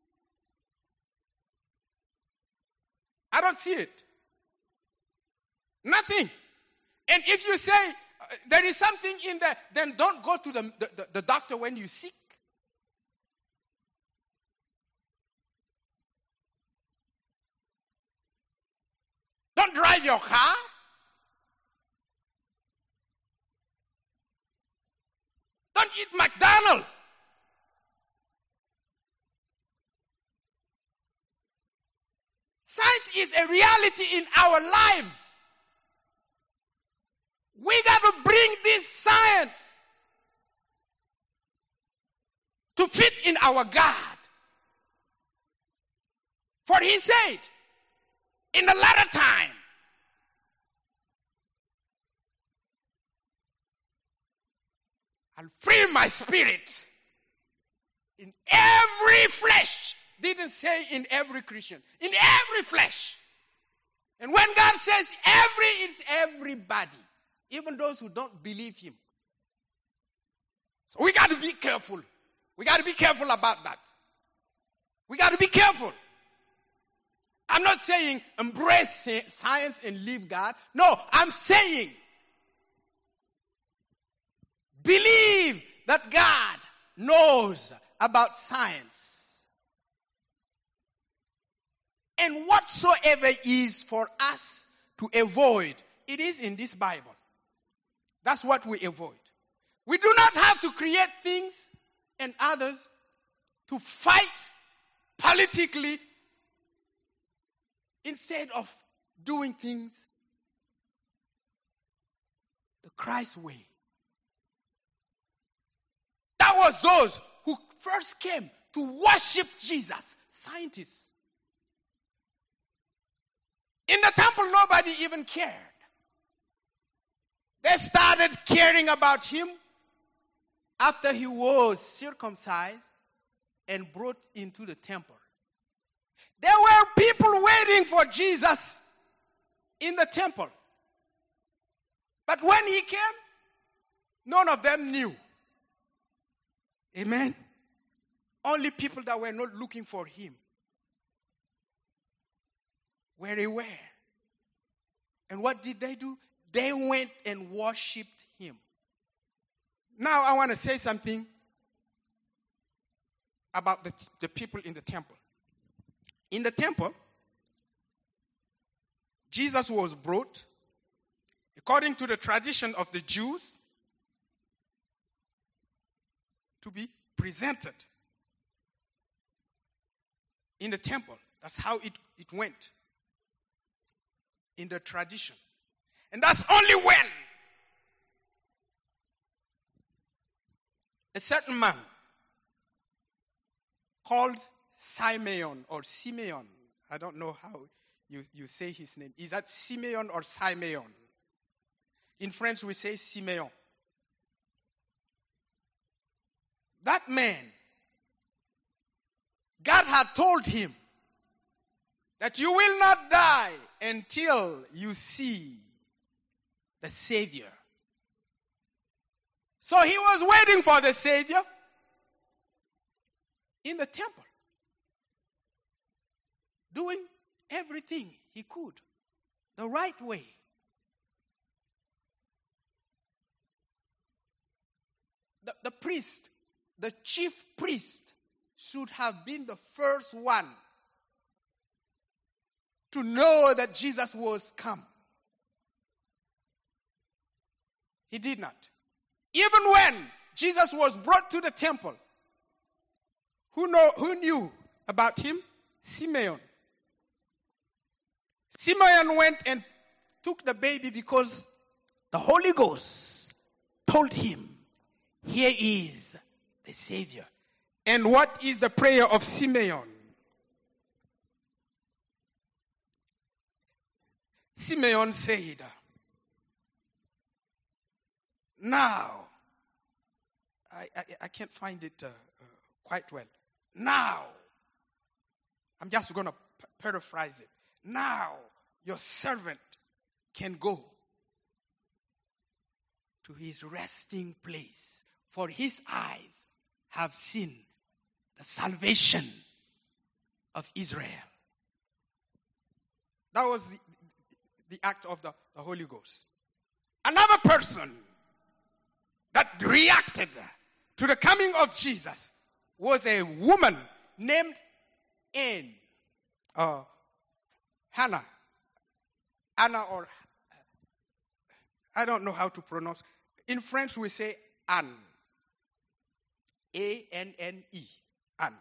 Speaker 1: I don't see it. Nothing. And if you say uh, there is something in there, then don't go to the, the, the, the doctor when you're sick. Don't drive your car. Don't eat McDonald's. Science is a reality in our lives. We got to bring this science to fit in our God. For he said, in the latter time, I'll free my spirit in every flesh. Didn't say in every Christian. In every flesh. And when God says every, it's everybody. Even those who don't believe him. So we got to be careful. We got to be careful about that. We got to be careful. I'm not saying embrace science and leave God. No, I'm saying believe that God knows about science. And whatsoever is for us to avoid, it is in this Bible. That's what we avoid. We do not have to create things and others to fight politically instead of doing things the Christ way. That was those who first came to worship Jesus, scientists. In the temple, nobody even cared. They started caring about him after he was circumcised and brought into the temple. There were people waiting for Jesus in the temple. But when he came, none of them knew. Amen? Only people that were not looking for him were aware. And what did they do? They went and worshipped him. Now I want to say something about the, the people in the temple. In the temple, Jesus was brought, according to the tradition of the Jews, to be presented in the temple. That's how it, it went in the tradition. And that's only when a certain man called Simeon or Simeon, I don't know how you, you say his name. Is that Simeon or Simeon? In French we say Simeon. That man, God had told him that you will not die until you see the Savior. So he was waiting for the Savior in the temple, doing everything he could the right way. The, the priest, the chief priest, should have been the first one to know that Jesus was come. He did not. Even when Jesus was brought to the temple, who know who knew about him? Simeon. Simeon went and took the baby because the Holy Ghost told him, here is the Savior. And what is the prayer of Simeon? Simeon said, now, I, I, I can't find it uh, uh, quite well. Now, I'm just going to p- paraphrase it. Now, your servant can go to his resting place, for his eyes have seen the salvation of Israel. That was the, the act of the, the Holy Ghost. Another person that reacted to the coming of Jesus was a woman named Anne, uh, Hannah, Anna, or I don't know how to pronounce. In French, we say Anne, A N N E, Anne.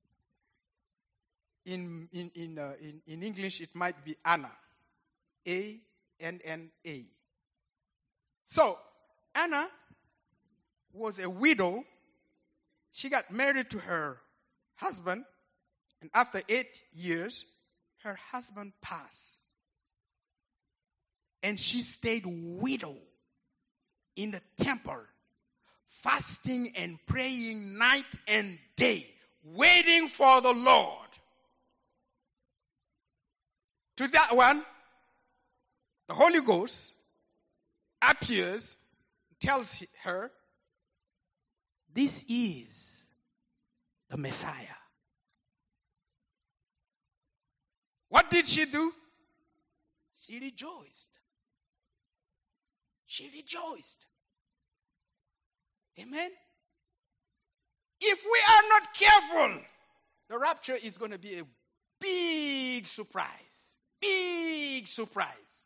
Speaker 1: In in in, uh, in in English, it might be Anna, A N N A. So Anna was a widow. She got married to her husband, and after eight years, her husband passed. And she stayed widow in the temple, fasting and praying night and day, waiting for the Lord. To that one, the Holy Ghost appears, tells her, this is the Messiah. What did she do? She rejoiced. She rejoiced. Amen? If we are not careful, the rapture is going to be a big surprise. Big surprise.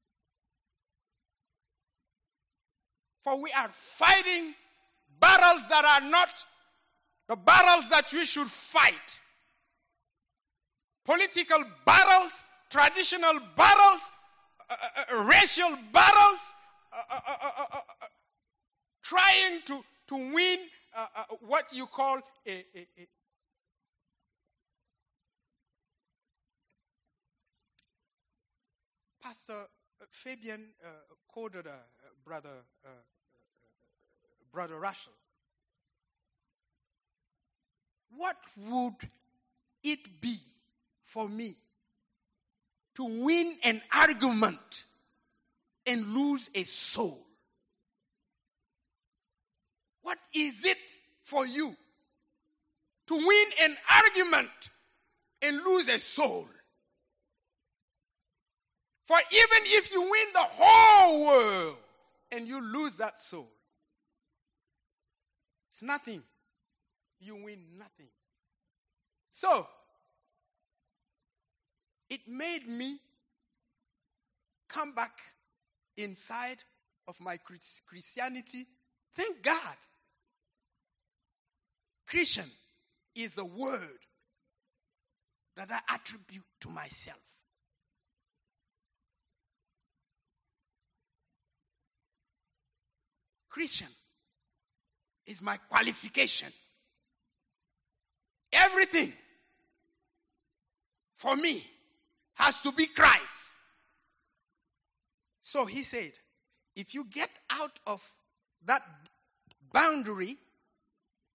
Speaker 1: For we are fighting battles that are not the battles that we should fight. Political battles, traditional battles, uh, uh, racial battles, uh, uh, uh, uh, uh, uh, trying to, to win uh, uh, what you call a, a, a Pastor Fabian uh, quoted uh, brother uh, Brother Russell. What would it be for me to win an argument and lose a soul? What is it for you to win an argument and lose a soul? For even if you win the whole world and you lose that soul, it's nothing. You win nothing. So, it made me come back inside of my Christianity. Thank God. Christian is a word that I attribute to myself. Christian is my qualification. Everything for me has to be Christ. So he said, if you get out of that boundary,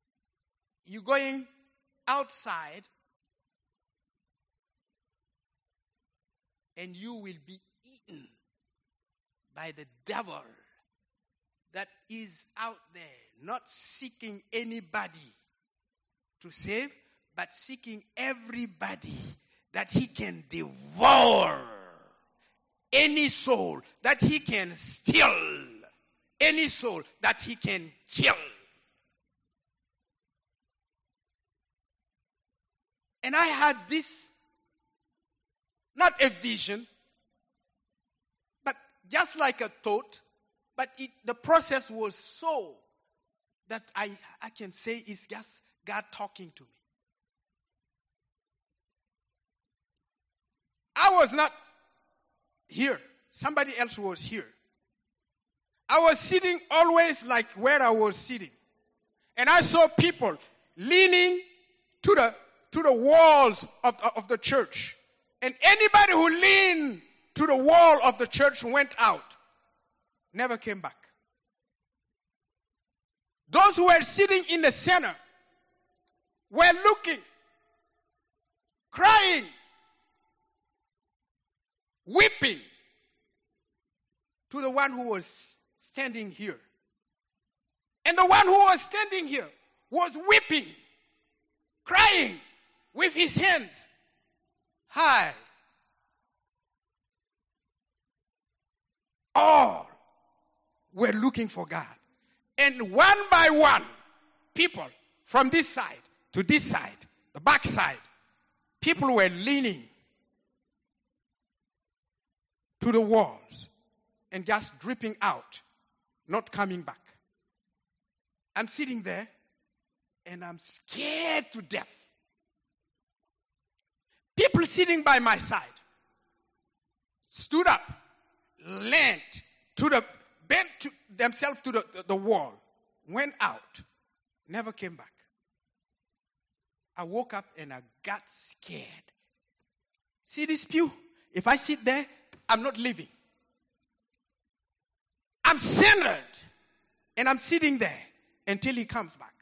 Speaker 1: you're going outside, and you will be eaten by the devil that is out there, not seeking anybody to save, but seeking everybody that he can devour. Any soul that he can steal. Any soul that he can kill. And I had this, not a vision, but just like a thought, but it, the process was so that I, I can say it's just God talking to me. I was not here. Somebody else was here. I was sitting always like where I was sitting. And I saw people leaning to the to the walls of, of the church. And anybody who leaned to the wall of the church went out. Never came back. Those who were sitting in the center were looking, crying, weeping to the one who was standing here. And the one who was standing here was weeping, crying with his hands high. All were looking for God. And one by one, people from this side to this side, the back side, people were leaning to the walls and just dripping out, not coming back. I'm sitting there and I'm scared to death. People sitting by my side stood up, leaned to the, bent to themselves to the, the, the wall, went out, never came back. I woke up and I got scared. See this pew? If I sit there, I'm not leaving. I'm centered. And I'm sitting there until he comes back.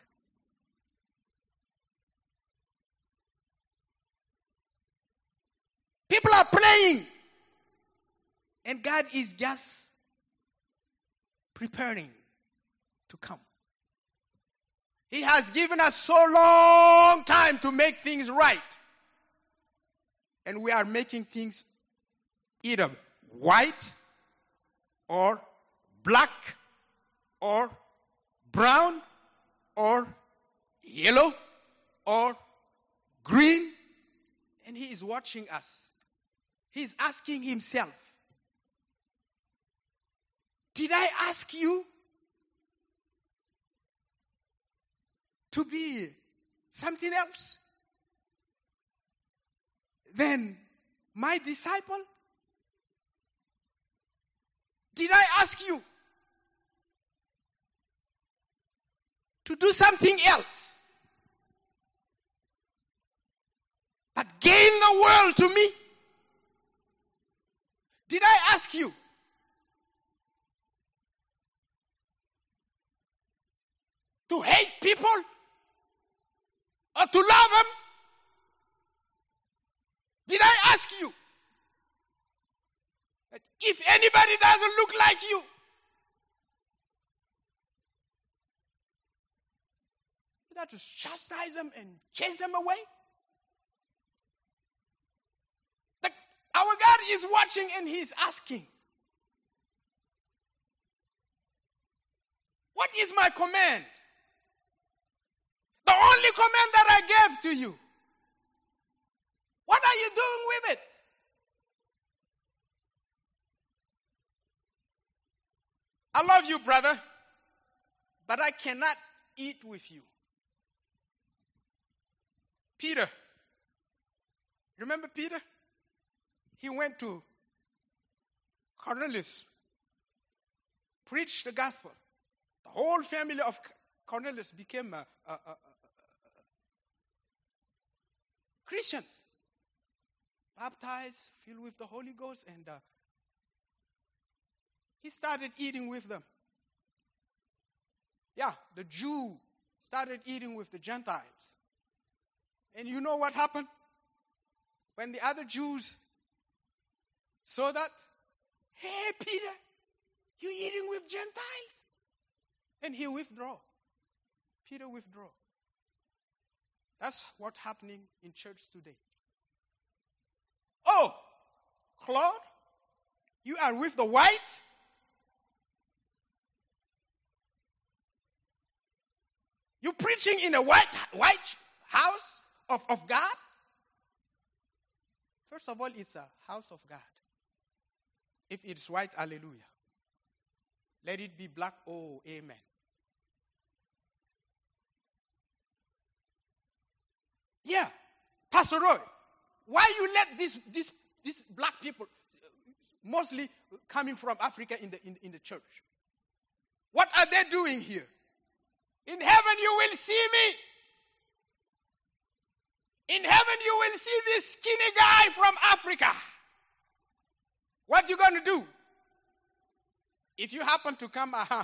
Speaker 1: People are praying. And God is just preparing to come. He has given us so long time to make things right. And we are making things either white or black or brown or yellow or green. And he is watching us. He's asking himself, did I ask you to be something else than my disciple? Did I ask you to do something else but gain the world to me? Did I ask you to hate people or to love them? Did I ask you that if anybody doesn't look like you, you got to chastise them and chase them away? The, our God is watching and he's asking, what is my command? The only command that I gave to you. What are you doing with it? I love you, brother, but I cannot eat with you. Peter. Remember Peter? He went to Cornelius, preached the gospel. The whole family of Cornelius became a, a, a, a, Christians. Baptized, filled with the Holy Ghost, and uh, he started eating with them. Yeah, the Jew started eating with the Gentiles. And you know what happened? When the other Jews So that, hey, Peter, you're eating with Gentiles. And he withdraw. Peter withdraw. That's what's happening in church today. Oh, Claude, you are with the whites? You preaching in a white, white house of, of God? First of all, it's a house of God. If it's white, hallelujah. Let it be black, oh, amen. Yeah, Pastor Roy, why you let these these these black people, mostly coming from Africa, in the in, in the church? What are they doing here? In heaven you will see me. In heaven you will see this skinny guy from Africa. What you going to do? If you happen to come, uh-huh.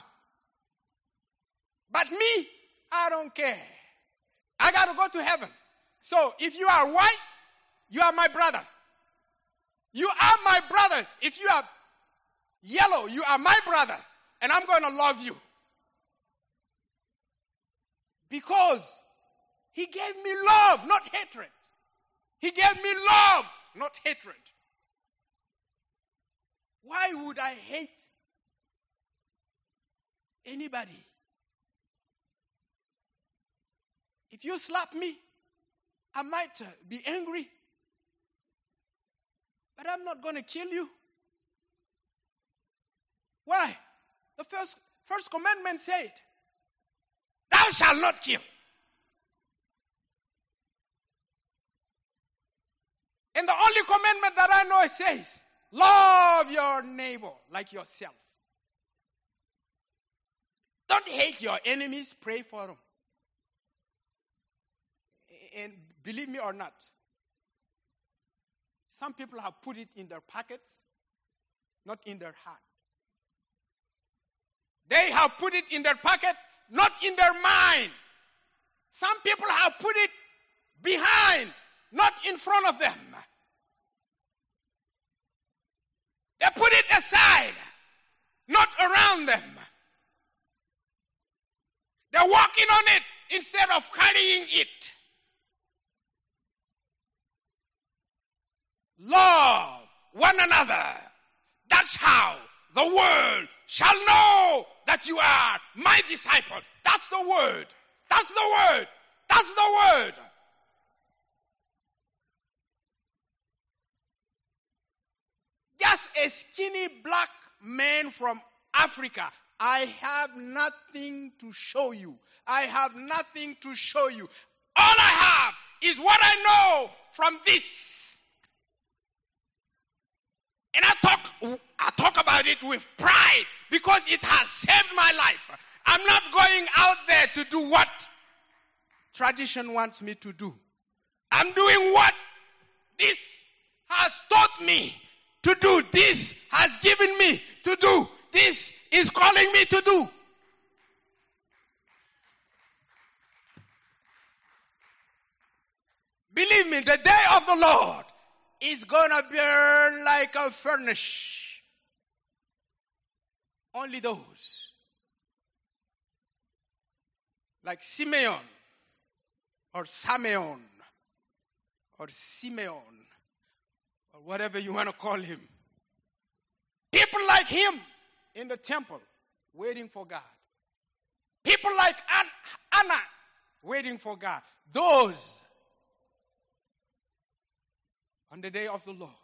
Speaker 1: But me, I don't care. I got to go to heaven. So if you are white, you are my brother. You are my brother. If you are yellow, you are my brother. And I'm going to love you. Because he gave me love, not hatred. He gave me love, not hatred. Why would I hate anybody? If you slap me, I might uh, be angry. But I'm not going to kill you. Why? The first, first commandment said, thou shalt not kill. And the only commandment that I know says, love your neighbor like yourself. Don't hate your enemies, pray for them. And believe me or not, some people have put it in their pockets, not in their heart. They have put it in their pocket, not in their mind. Some people have put it behind, not in front of them. They put it aside, not around them. They're walking on it instead of carrying it. Love one another. That's how the world shall know that you are my disciple. That's the word. That's the word. That's the word. Just a skinny black man from Africa. I have nothing to show you. I have nothing to show you. All I have is what I know from this. And I talk, I talk about it with pride because it has saved my life. I'm not going out there to do what tradition wants me to do. I'm doing what this has taught me to do. This has given me to do. This is calling me to do. Believe me, the day of the Lord is going to burn like a furnace. Only those like Simeon or Sameon or Simeon or whatever you want to call him. People like him in the temple waiting for God. People like Anna waiting for God. Those on the day of the Lord,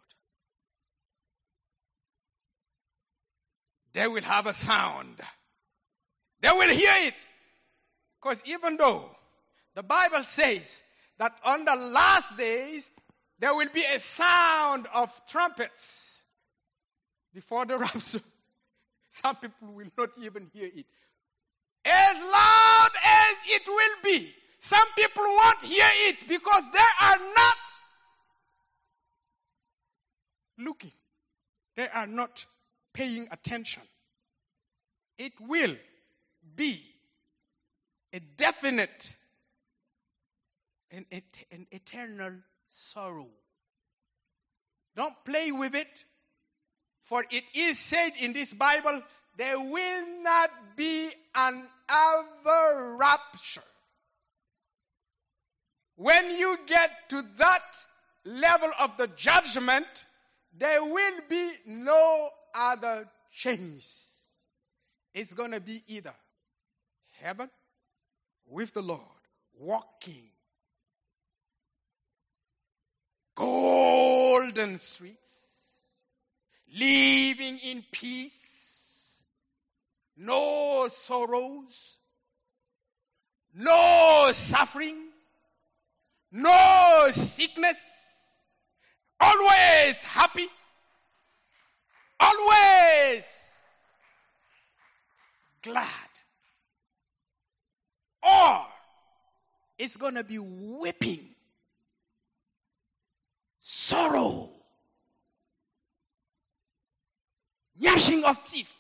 Speaker 1: they will have a sound. They will hear it. Because even though the Bible says that on the last days, there will be a sound of trumpets before the rapture. Some people will not even hear it. As loud as it will be, some people won't hear it because they are not looking. They are not paying attention. It will be a definite and an eternal sorrow. Don't play with it. For it is said in this Bible, there will not be another rapture. When you get to that level of the judgment, there will be no other change. It's going to be either heaven with the Lord, walking golden streets, living in peace, no sorrows, no suffering, no sickness, always happy, always glad. Or it's going to be whipping, sorrow, gnashing of teeth,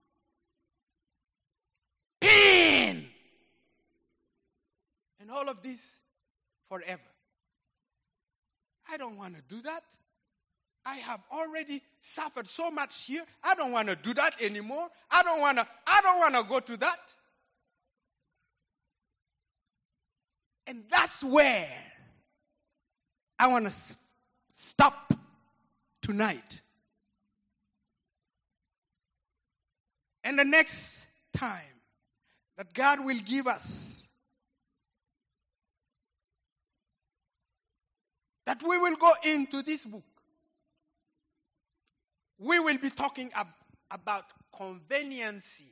Speaker 1: pain, and all of this forever. I don't want to do that. I have already suffered so much here. I don't want to do that anymore. I don't want to I don't want to go to that. And that's where I want to s- stop tonight. And the next time that God will give us, that we will go into this book, we will be talking ab- about conveniency.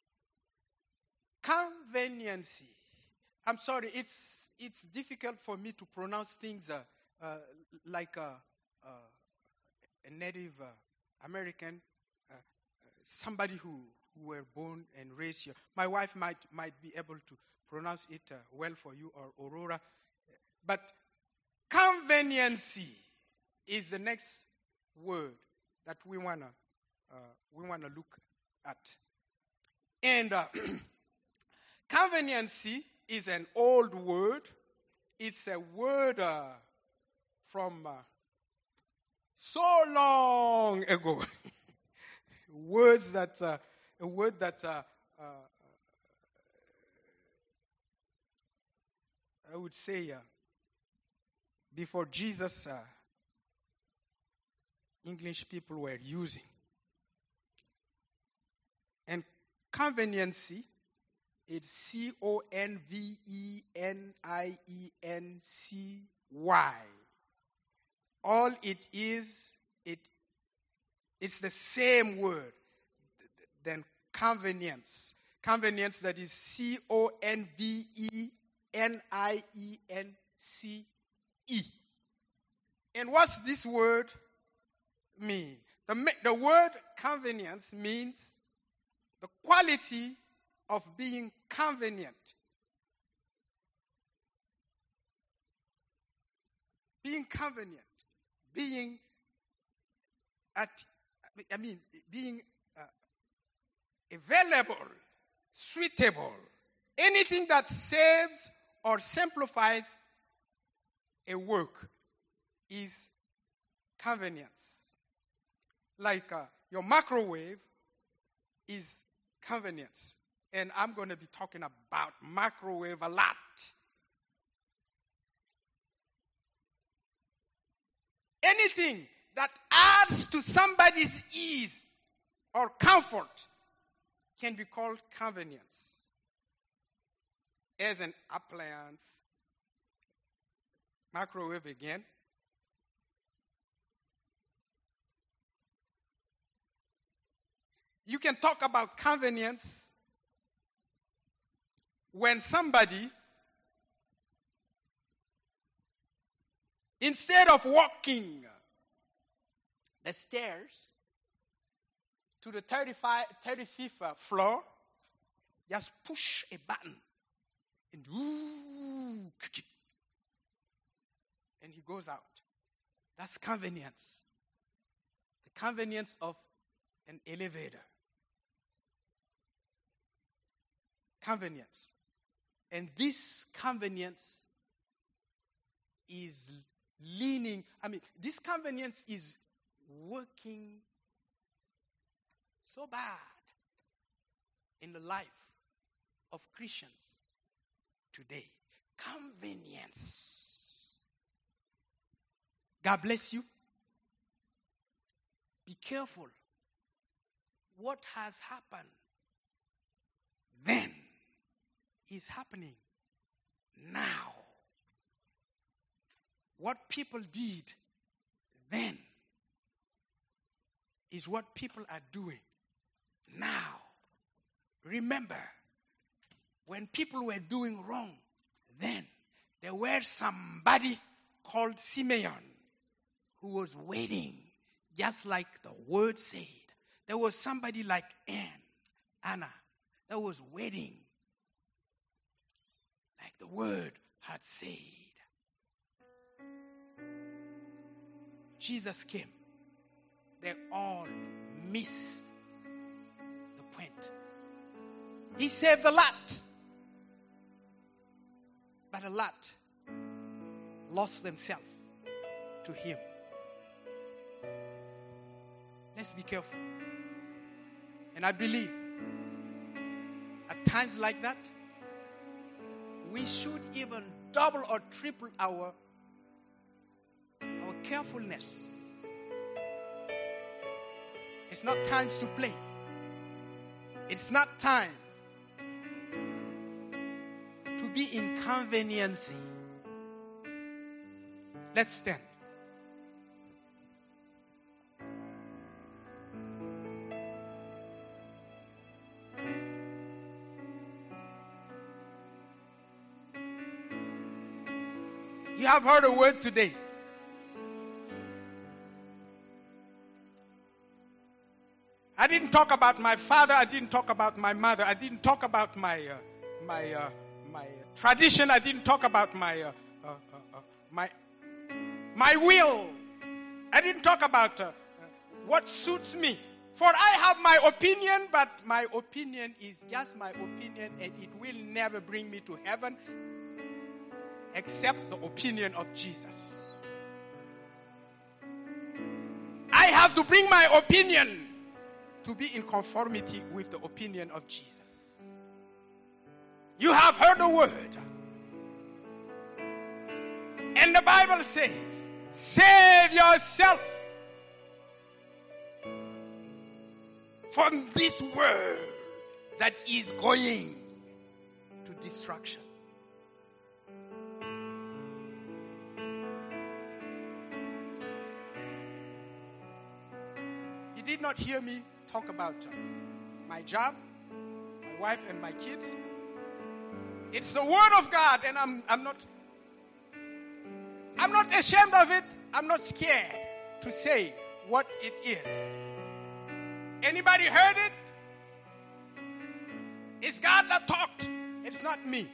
Speaker 1: Conveniency. I'm sorry, it's it's difficult for me to pronounce things uh, uh, like a, uh, a Native uh, American, uh, uh, somebody who, who were born and raised here. My wife might might be able to pronounce it uh, well for you, or Aurora. But conveniency is the next word that we wanna uh, we wanna look at, and uh, conveniency is an old word. It's a word uh, from uh, so long ago. Words that uh, a word that uh, uh, I would say uh, before Jesus, uh, English people were using. And conveniency, it's C O N V E N I E N C Y. All it is, it it's the same word than convenience. Convenience, that is C O N V E N I E N C E. And what's this word mean? The, the word convenience means the quality of being convenient. Being convenient. Being at, I mean, being uh, available, suitable. Anything that saves or simplifies a work is convenience. Like uh, your microwave is convenience. And I'm going to be talking about microwave a lot. Anything that adds to somebody's ease or comfort can be called convenience. As an appliance, microwave again. You can talk about convenience when somebody, instead of walking the stairs to the thirty-fifth floor, just push a button and ooh, and he goes out. That's convenience. The convenience of an elevator. Convenience. And this convenience is leaning, I mean, this convenience is working so bad in the life of Christians today. Convenience. God bless you. Be careful. What has happened then is happening now. What people did then is what people are doing now. Remember, when people were doing wrong then, there were somebody called Simeon who was waiting, just like the word said. There was somebody like Anne, Anna, that was waiting, like the word had said. Jesus came. They all missed the point. He saved a lot, but a lot lost themselves to him. Let's be careful. And I believe at times like that, we should even double or triple our, our carefulness. It's not times to play. It's not time to be inconveniencing. Let's stand. You have heard a word today. I didn't talk about my father. I didn't talk about my mother. I didn't talk about my uh, my uh, my tradition. I didn't talk about my uh, uh, uh, uh, my my will. I didn't talk about uh, uh, what suits me. For I have my opinion, but my opinion is just my opinion, and it will never bring me to heaven except the opinion of Jesus. I have to bring my opinion to be in conformity with the opinion of Jesus. You have heard the word. And the Bible says, save yourself from this world that is going to destruction. You did not hear me talk about uh, my job, my wife, and my kids. It's the word of God, and I'm I'm not I'm not ashamed of it. I'm not scared to say what it is. Anybody heard it? It's God that talked. It's not me.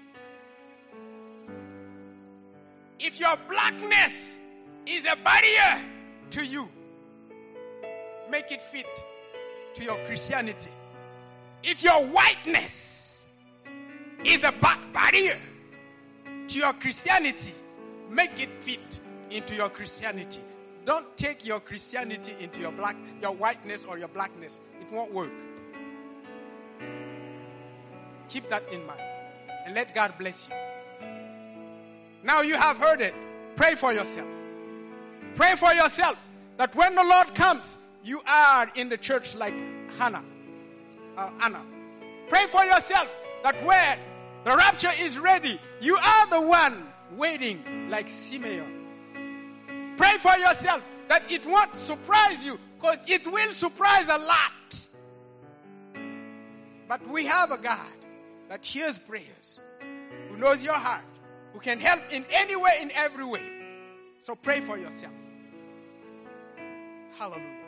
Speaker 1: If your blackness is a barrier to you, make it fit to your Christianity. If your whiteness is a back barrier to your Christianity, make it fit into your Christianity. Don't take your Christianity into your black, your whiteness or your blackness. It won't work. Keep that in mind. And let God bless you. Now you have heard it. Pray for yourself. Pray for yourself that when the Lord comes, you are in the church like Hannah, uh, Anna. Pray for yourself that when the rapture is ready, you are the one waiting like Simeon. Pray for yourself that it won't surprise you, because it will surprise a lot. But we have a God that hears prayers, who knows your heart, who can help in any way, in every way. So pray for yourself. Hallelujah.